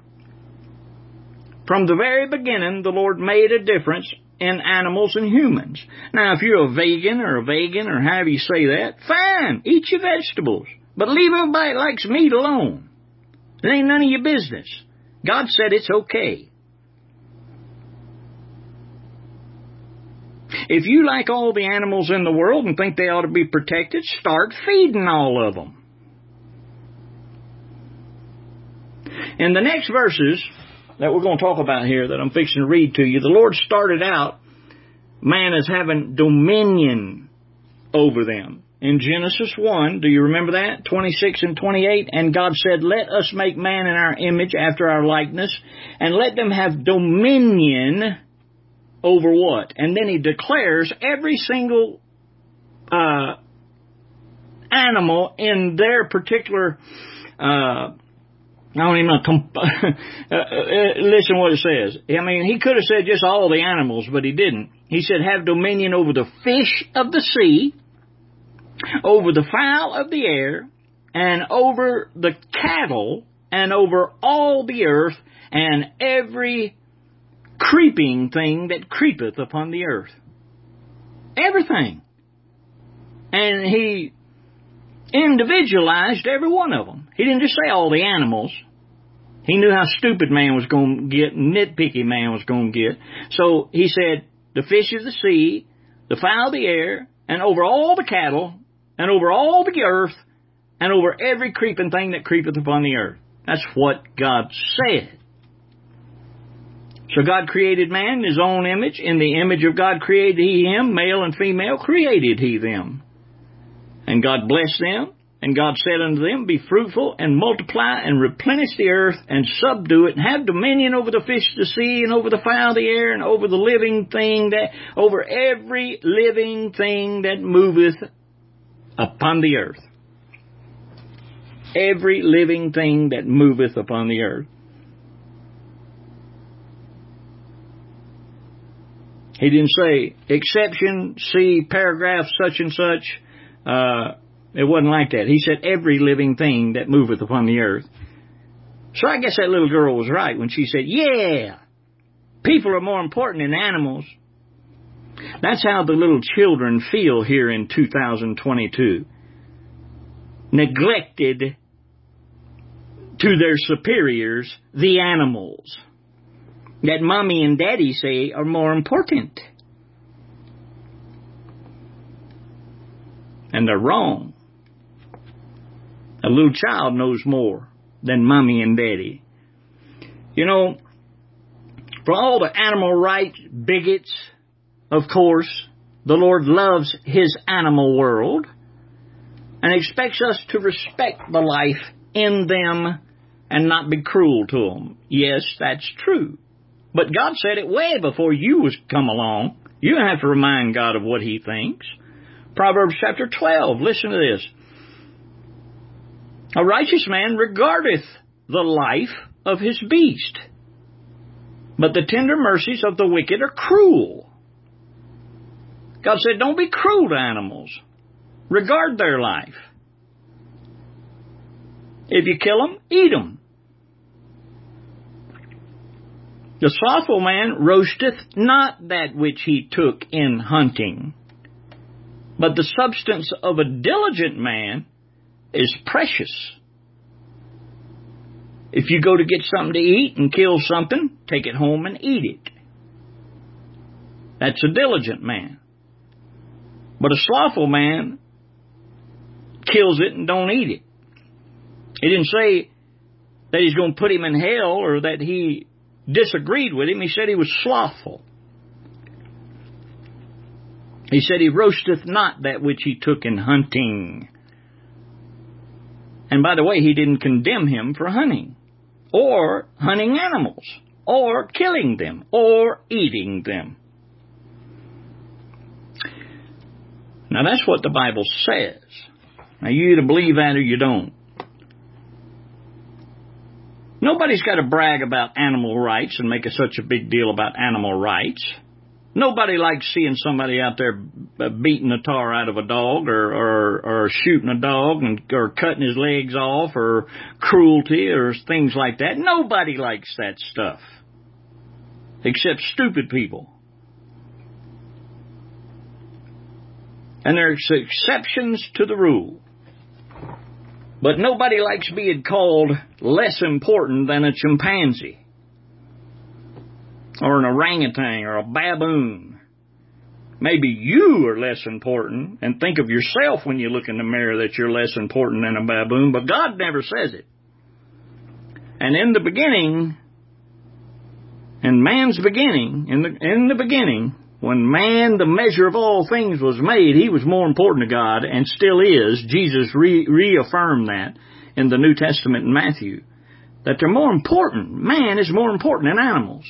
From the very beginning, the Lord made a difference in animals and humans. Now, if you're a vegan or a vegan or however you say that, fine, eat your vegetables. But leave everybody that likes meat alone. It ain't none of your business. God said it's okay. If you like all the animals in the world and think they ought to be protected, start feeding all of them. In the next verses that we're going to talk about here that I'm fixing to read to you, the Lord started out man as having dominion over them. in Genesis one. Do you remember that? twenty-six and twenty-eight. And God said, let us make man in our image after our likeness, and let them have dominion over what? And then he declares every single uh, animal in their particular... Uh, I don't even know. uh, uh, listen what it says. I mean, he could have said just all the animals, but he didn't. He said, have dominion over the fish of the sea, over the fowl of the air, and over the cattle, and over all the earth, and every creeping thing that creepeth upon the earth. Everything. And he individualized every one of them. He didn't just say all the animals. He knew how stupid man was going to get, nitpicky man was going to get. So he said, the fish of the sea, the fowl of the air, and over all the cattle, and over all the earth, and over every creeping thing that creepeth upon the earth. That's what God said. So God created man in his own image. In the image of God created he him, male and female created he them. And God blessed them, and God said unto them, be fruitful, and multiply, and replenish the earth, and subdue it, and have dominion over the fish of the sea, and over the fowl of the air, and over the living thing that, over every living thing that moveth upon the earth. Every living thing that moveth upon the earth. He didn't say, exception, see paragraph such and such. Uh, it wasn't like that. He said, every living thing that moveth upon the earth. So I guess that little girl was right when she said, yeah, people are more important than animals. That's how the little children feel here in two thousand twenty-two. Neglected to their superiors, the animals that mommy and daddy say are more important. And they're wrong. A little child knows more than mommy and daddy. You know, for all the animal rights bigots, of course, the Lord loves his animal world and expects us to respect the life in them and not be cruel to them. Yes, that's true. But God said it way before you was come along. You don't have to remind God of what he thinks. Proverbs chapter twelve, listen to this. A righteous man regardeth the life of his beast, but the tender mercies of the wicked are cruel. God said, don't be cruel to animals. Regard their life. If you kill them, eat them. The slothful man roasteth not that which he took in hunting, but the substance of a diligent man is precious. If you go to get something to eat and kill something, take it home and eat it. That's a diligent man. But a slothful man kills it and don't eat it. He didn't say that he's going to put him in hell or that he disagreed with him. He said he was slothful. He said he roasteth not that which he took in hunting. And by the way, he didn't condemn him for hunting, or hunting animals, or killing them, or eating them. Now that's what the Bible says. Now you either believe that or you don't. Nobody's got to brag about animal rights and make a, such a big deal about animal rights. Nobody likes seeing somebody out there beating the tar out of a dog or, or, or shooting a dog and, or cutting his legs off or cruelty or things like that. Nobody likes that stuff except stupid people. And there's exceptions to the rule. But nobody likes being called less important than a chimpanzee, or an orangutan, or a baboon. Maybe you are less important, and think of yourself when you look in the mirror that you're less important than a baboon, but God never says it. And in the beginning, in man's beginning, in the, in the beginning, When man, the measure of all things, was made, he was more important to God, and still is. Jesus re- reaffirmed that in the New Testament in Matthew, that they're more important. Man is more important than animals.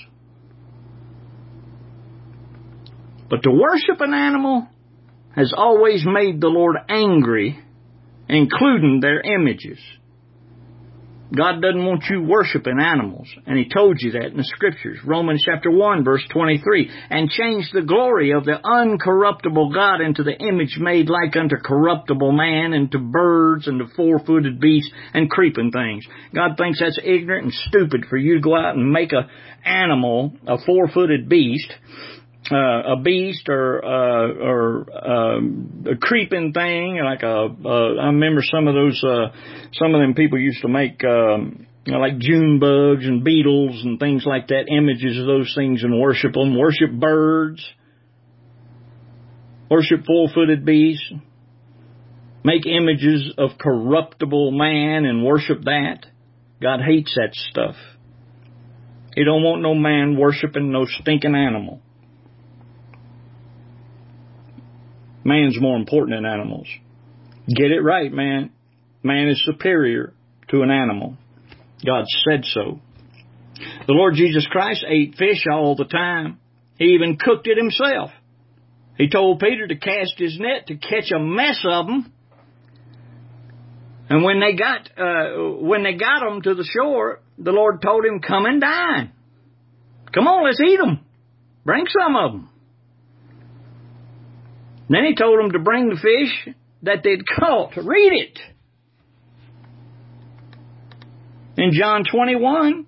But to worship an animal has always made the Lord angry, including their images. God doesn't want you worshiping animals, and He told you that in the Scriptures. Romans chapter one, verse twenty-three, and changed the glory of the uncorruptible God into the image made like unto corruptible man, and to birds, and to four-footed beasts, and creeping things. God thinks that's ignorant and stupid for you to go out and make a animal, a four-footed beast, Uh, a beast or uh, or um, a creeping thing, like a. Uh, I remember some of those. Uh, some of them people used to make um, you know, like June bugs and beetles and things like that. Images of those things and worship them. Worship birds. Worship four-footed beasts. Make images of corruptible man and worship that. God hates that stuff. He don't want no man worshiping no stinking animal. Man's more important than animals. Get it right, man. Man is superior to an animal. God said so. The Lord Jesus Christ ate fish all the time. He even cooked it himself. He told Peter to cast his net to catch a mess of them. And when they got uh, when they got them to the shore, the Lord told him, "Come and dine. Come on, let's eat them. Bring some of them." Then He told them to bring the fish that they'd caught. Read it. In John twenty-one,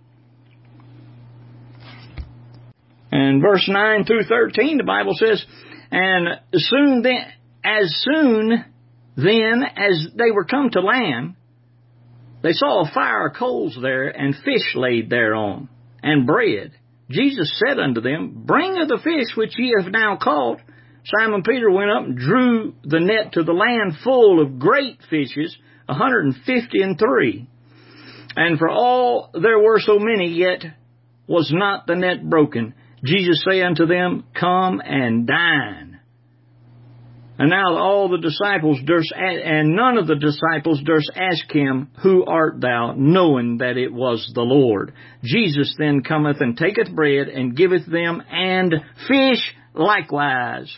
and verse nine through thirteen, the Bible says, and soon then, as soon then as they were come to land, they saw a fire of coals there, and fish laid thereon, and bread. Jesus said unto them, Bring of the fish which ye have now caught. Simon Peter went up and drew the net to the land full of great fishes, a hundred and fifty and three. And for all there were so many, yet was not the net broken. Jesus said unto them, Come and dine. And now all the disciples durst, and none of the disciples durst ask him, Who art thou? Knowing that it was the Lord. Jesus then cometh and taketh bread and giveth them, and fish likewise.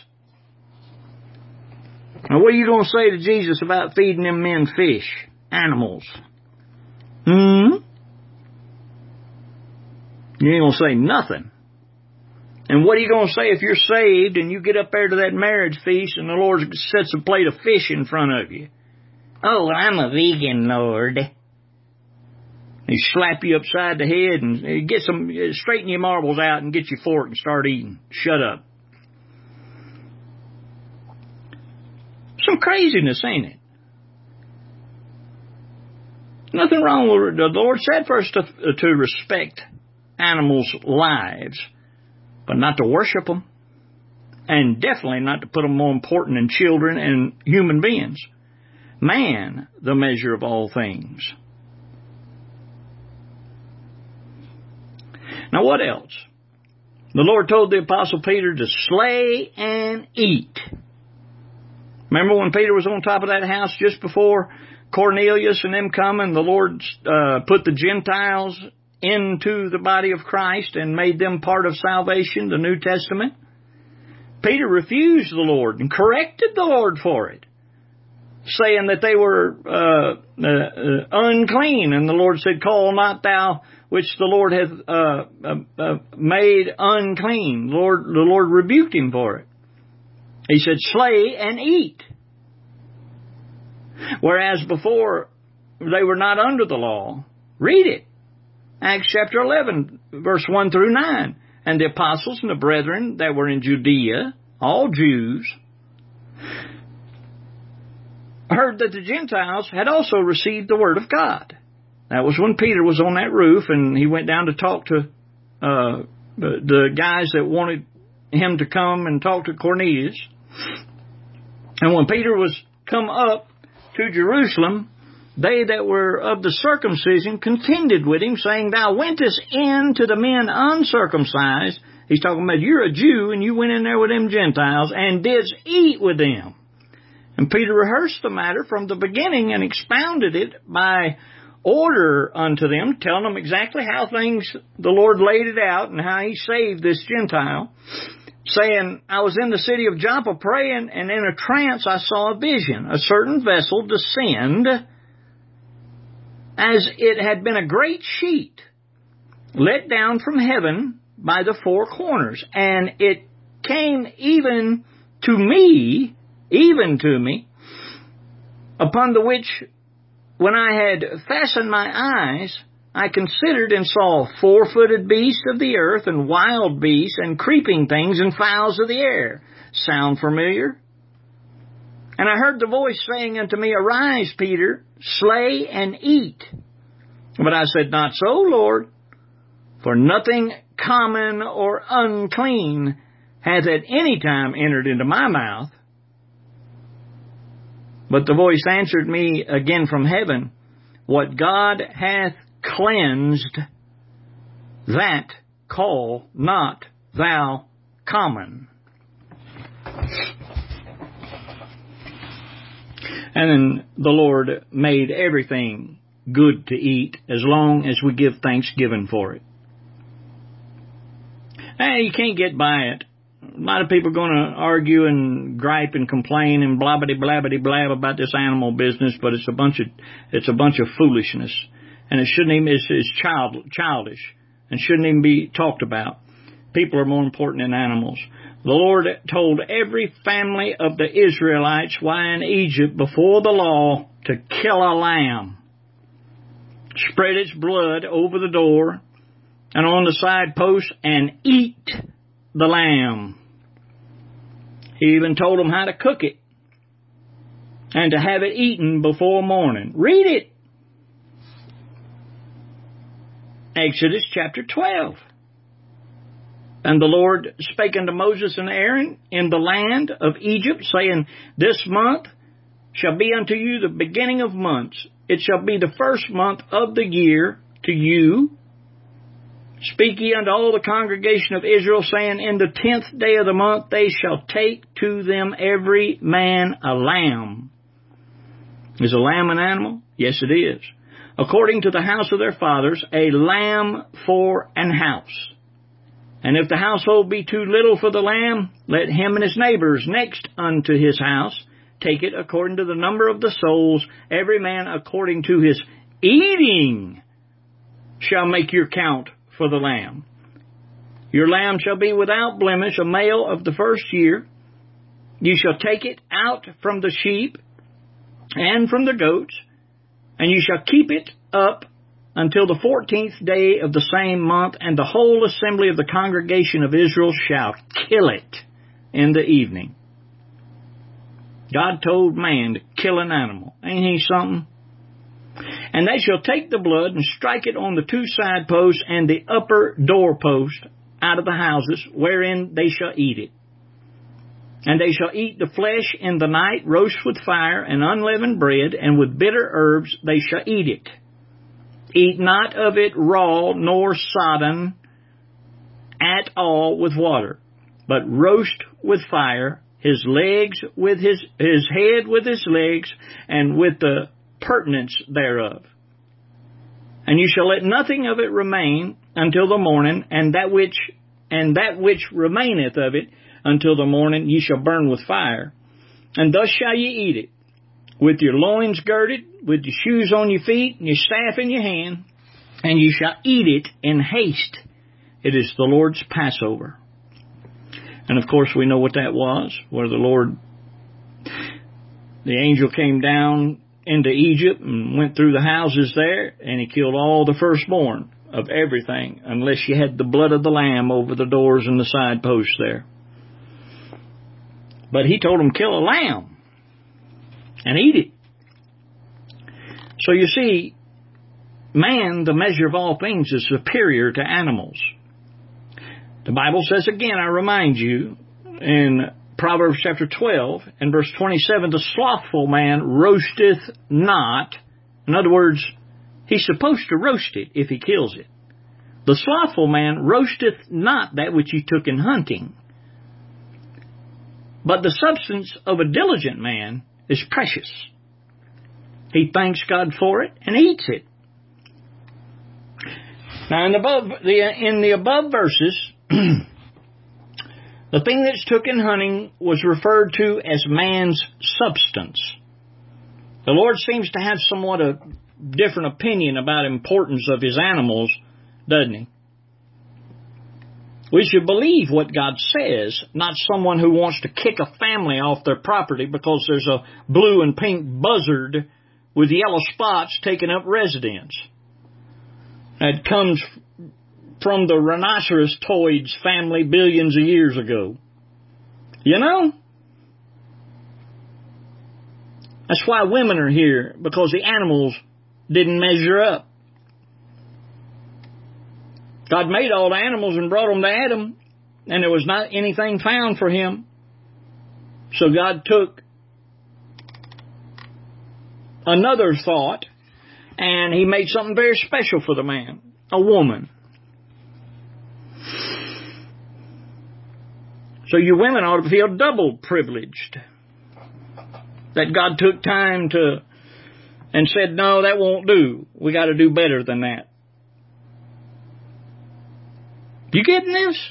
Now, what are you going to say to Jesus about feeding them men fish, animals? Hmm? You ain't going to say nothing. And what are you going to say if you're saved and you get up there to that marriage feast and the Lord sets a plate of fish in front of you? Oh, I'm a vegan, Lord. He slap you upside the head and get some, straighten your marbles out and get your fork and start eating. Shut up. Some craziness, ain't it? Nothing wrong with it. The Lord said for us to, to respect animals' lives, but not to worship them. And definitely not to put them more important than children and human beings. Man, the measure of all things. Now what else? The Lord told the Apostle Peter to slay and eat. Remember when Peter was on top of that house just before Cornelius and them come, and the Lord uh, put the Gentiles into the body of Christ and made them part of salvation, the New Testament? Peter refused the Lord and corrected the Lord for it, saying that they were uh, uh, uh, unclean. And the Lord said, Call not thou which the Lord hath uh, uh, uh, made unclean. Lord, the Lord rebuked him for it. He said, slay and eat. Whereas before, they were not under the law. Read it. Acts chapter eleven, verse one through nine. And the apostles and the brethren that were in Judea, all Jews, heard that the Gentiles had also received the word of God. That was when Peter was on that roof and he went down to talk to uh, the, the guys that wanted him to come and talk to Cornelius. And when Peter was come up to Jerusalem, they that were of the circumcision contended with him, saying, Thou wentest in to the men uncircumcised, He's talking about you're a Jew and you went in there with them Gentiles and did eat with them. And Peter rehearsed the matter from the beginning and expounded it by order unto them, telling them exactly how things, the Lord laid it out and how He saved this Gentile, saying, I was in the city of Joppa praying, and in a trance I saw a vision, a certain vessel descend as it had been a great sheet let down from heaven by the four corners. And it came even to me, even to me, upon the which, when I had fastened my eyes, I considered and saw four-footed beasts of the earth and wild beasts and creeping things and fowls of the air. Sound familiar? And I heard the voice saying unto me, Arise, Peter, slay and eat. But I said, Not so, Lord, for nothing common or unclean hath at any time entered into my mouth. But the voice answered me again from heaven, What God hath cleansed, that call not thou common. And then the Lord made everything good to eat as long as we give thanksgiving for it. Hey, you can't get by it. A lot of people are going to argue and gripe and complain and blabbity blabbity blab about this animal business, but it's a bunch of it's a bunch of foolishness, and it shouldn't even it's, it's child childish and shouldn't even be talked about. People are more important than animals. The Lord told every family of the Israelites while in Egypt before the law to kill a lamb, spread its blood over the door and on the side post, and eat the lamb. He even told them how to cook it and to have it eaten before morning. Read it. Exodus chapter twelve. And the Lord spake unto Moses and Aaron in the land of Egypt, saying, This month shall be unto you the beginning of months. It shall be the first month of the year to you. Speak ye unto all the congregation of Israel, saying, In the tenth day of the month they shall take to them every man a lamb. Is a lamb an animal? Yes, it is. According to the house of their fathers, a lamb for an house. And if the household be too little for the lamb, let him and his neighbors next unto his house take it according to the number of the souls, every man according to his eating shall make your count for the lamb. Your lamb shall be without blemish, a male of the first year. You shall take it out from the sheep and from the goats, and you shall keep it up until the fourteenth day of the same month, and the whole assembly of the congregation of Israel shall kill it in the evening. God told man to kill an animal. Ain't he something? And they shall take the blood and strike it on the two side posts and the upper doorpost out of the houses, wherein they shall eat it. And they shall eat the flesh in the night, roast with fire and unleavened bread, and with bitter herbs they shall eat it. Eat not of it raw nor sodden at all with water, but roast with fire his legs with his, his head with his legs, and with the pertinence thereof. And you shall let nothing of it remain until the morning, and that which and that which remaineth of it until the morning ye shall burn with fire. And thus shall ye eat it, with your loins girded, with your shoes on your feet, and your staff in your hand, and you shall eat it in haste. It is the Lord's Passover. And of course we know what that was, where the Lord, the angel came down into Egypt and went through the houses there, and he killed all the firstborn of everything, unless you had the blood of the lamb over the doors and the side posts there. But he told them, kill a lamb and eat it. So you see, man, the measure of all things, is superior to animals. The Bible says again, I remind you, in Proverbs chapter twelve and verse twenty-seven, the slothful man roasteth not. In other words, he's supposed to roast it if he kills it. The slothful man roasteth not that which he took in hunting, but the substance of a diligent man is precious. He thanks God for it and eats it. Now, in the above, the, in the above verses, the thing that's took in hunting was referred to as man's substance. The Lord seems to have somewhat a different opinion about importance of His animals, doesn't He? We should believe what God says, not someone who wants to kick a family off their property because there's a blue and pink buzzard with yellow spots taking up residence. That comes from the rhinoceros toids family billions of years ago. You know? That's why women are here, because the animals didn't measure up. God made all the animals and brought them to Adam, and there was not anything found for him. So God took another thought, and He made something very special for the man, a woman. So you women ought to feel double privileged that God took time to and said, no, that won't do. We got to do better than that. You getting this?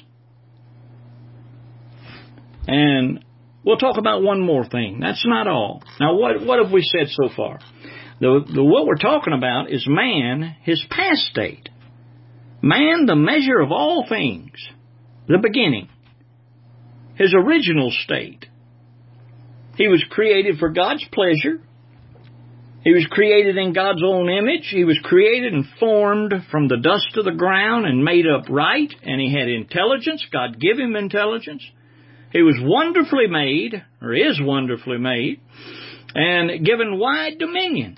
And we'll talk about one more thing. That's not all. Now, what what have we said so far? The, the what we're talking about is man, his past state. Man, the measure of all things. The beginning. His original state. He was created for God's pleasure. He was created in God's own image. He was created and formed from the dust of the ground and made upright. And he had intelligence. God gave him intelligence. He was wonderfully made, or is wonderfully made, and given wide dominion.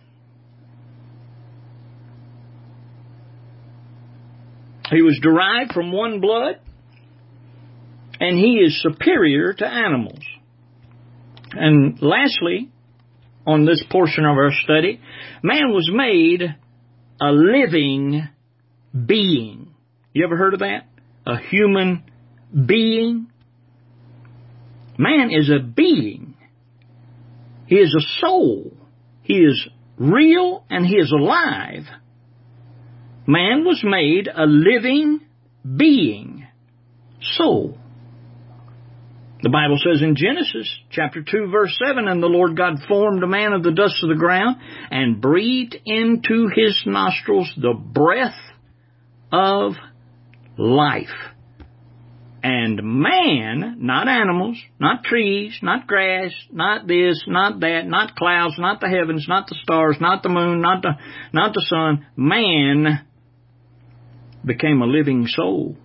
He was derived from one blood, and he is superior to animals. And lastly, on this portion of our study, man was made a living being. You ever heard of that? A human being? Man is a being. He is a soul. He is real and he is alive. Man was made a living being. Soul. The Bible says in Genesis chapter two verse seven, and the Lord God formed a man of the dust of the ground and breathed into his nostrils the breath of life. And man, not animals, not trees, not grass, not this, not that, not clouds, not the heavens, not the stars, not the moon, not the, not the sun, man became a living soul.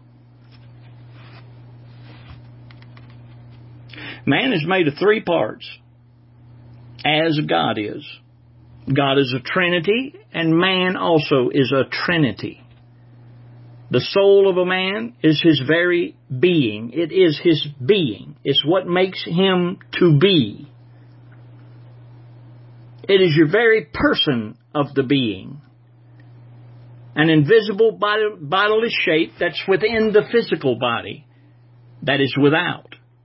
Man is made of three parts, as God is. God is a Trinity, and man also is a Trinity. The soul of a man is his very being. It is his being. It's what makes him to be. It is your very person of the being. An invisible bodily shape that's within the physical body that is without.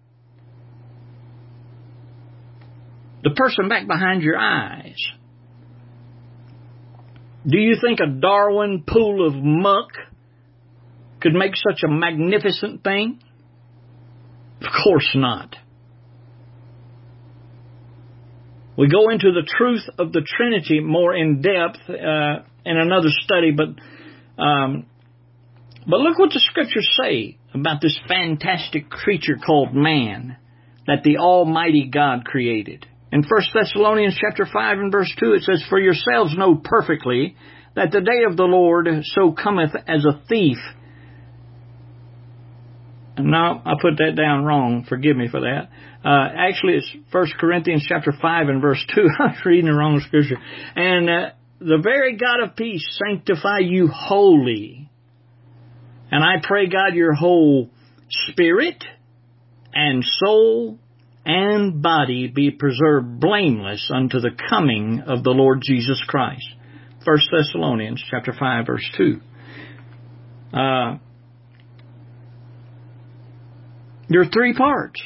The person back behind your eyes. Do you think a Darwin pool of muck could make such a magnificent thing? Of course not. We go into the truth of the Trinity more in depth uh, in another study, but um, but look what the Scriptures say about this fantastic creature called man that the Almighty God created. In First Thessalonians chapter five and verse two, it says, "For yourselves know perfectly that the day of the Lord so cometh as a thief." No, I put that down wrong. Forgive me for that. Uh, actually, it's First Corinthians chapter five and verse two. I was reading the wrong scripture. And uh, the very God of peace sanctify you wholly. And I pray, God, your whole spirit and soul and body be preserved blameless unto the coming of the Lord Jesus Christ. First Thessalonians chapter five verse two. Uh, there are three parts.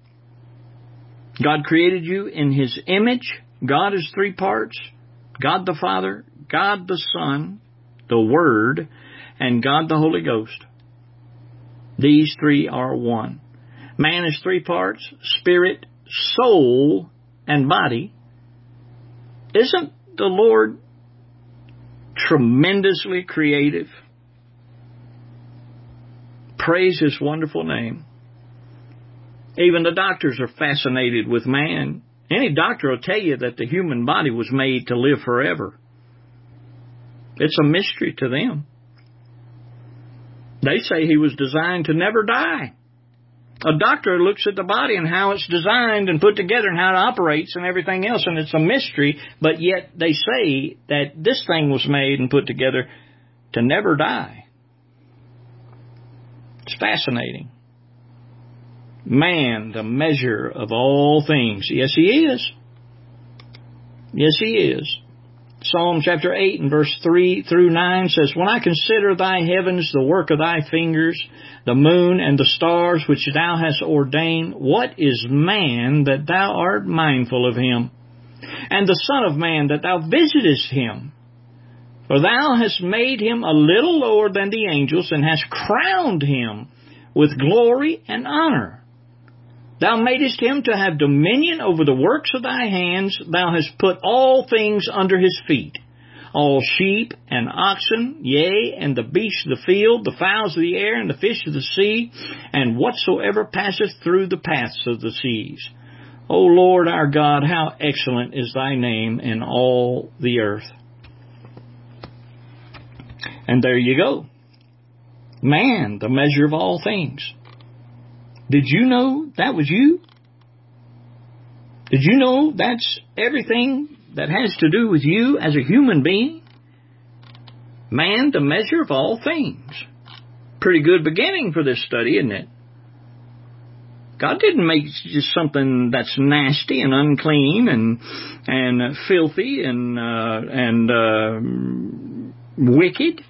God created you in His image. God is three parts. God the Father, God the Son, the Word, and God the Holy Ghost. These three are one. Man is three parts: spirit, soul, and body. Isn't the Lord tremendously creative? Praise His wonderful name. Even the doctors are fascinated with man. Any doctor will tell you that the human body was made to live forever. It's a mystery to them. They say he was designed to never die. A doctor looks at the body and how it's designed and put together and how it operates and everything else, and it's a mystery, but yet they say that this thing was made and put together to never die. It's fascinating. Man, the measure of all things. Yes, He is. Yes, He is. Psalm chapter eight and verse three through nine says, When I consider thy heavens, the work of thy fingers, the moon and the stars which thou hast ordained, what is man that thou art mindful of him? And the son of man that thou visitest him? For thou hast made him a little lower than the angels, and hast crowned him with glory and honor. Thou madest him to have dominion over the works of thy hands. Thou hast put all things under his feet, all sheep and oxen, yea, and the beasts of the field, the fowls of the air, and the fish of the sea, and whatsoever passeth through the paths of the seas. O Lord our God, how excellent is thy name in all the earth. And there you go. Man, the measure of all things. Did you know that was you? Did you know that's everything that has to do with you as a human being? Man, the measure of all things. Pretty good beginning for this study, isn't it? God didn't make just something that's nasty and unclean and and filthy and uh, and uh, wicked.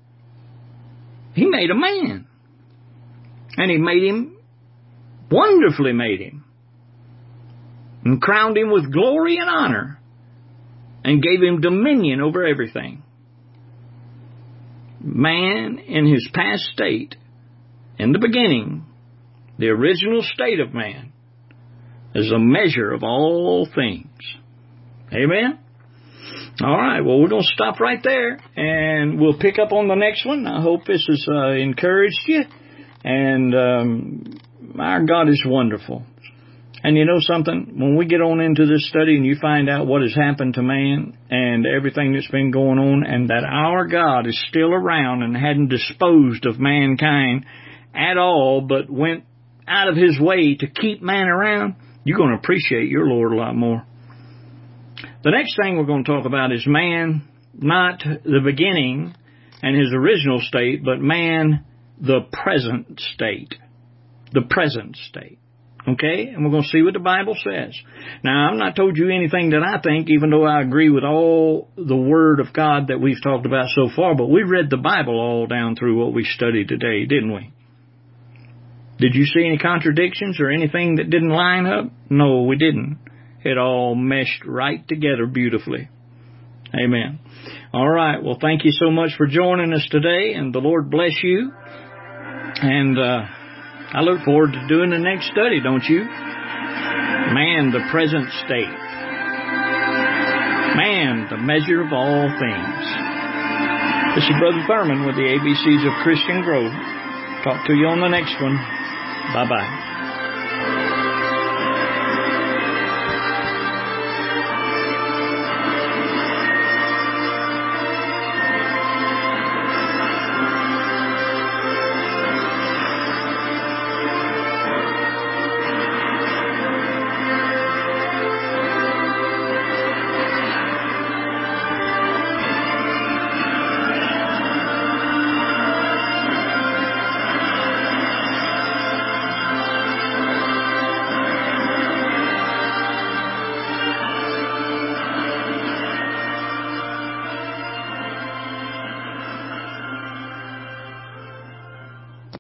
He made a man, and He made him. Wonderfully made him, and crowned him with glory and honor, and gave him dominion over everything. Man in his past state, in the beginning, the original state of man, is a measure of all things. Amen? All right, well, we're going to stop right there, and we'll pick up on the next one. I hope this has uh, encouraged you, and um, our God is wonderful. And you know something? When we get on into this study and you find out what has happened to man and everything that's been going on, and that our God is still around and hadn't disposed of mankind at all, but went out of His way to keep man around, you're going to appreciate your Lord a lot more. The next thing we're going to talk about is man, not the beginning and his original state, but man, the present state. The present state. Okay? And we're going to see what the Bible says. Now, I've not told you anything that I think, even though I agree with all the Word of God that we've talked about so far, but we read the Bible all down through what we studied today, didn't we? Did you see any contradictions or anything that didn't line up? No, we didn't. It all meshed right together beautifully. Amen. All right. Well, thank you so much for joining us today, and the Lord bless you. And, uh, I look forward to doing the next study, don't you? Man, the present state. Man, the measure of all things. This is Brother Thurman with the A B Cs of Christian Growth. Talk to you on the next one. Bye-bye.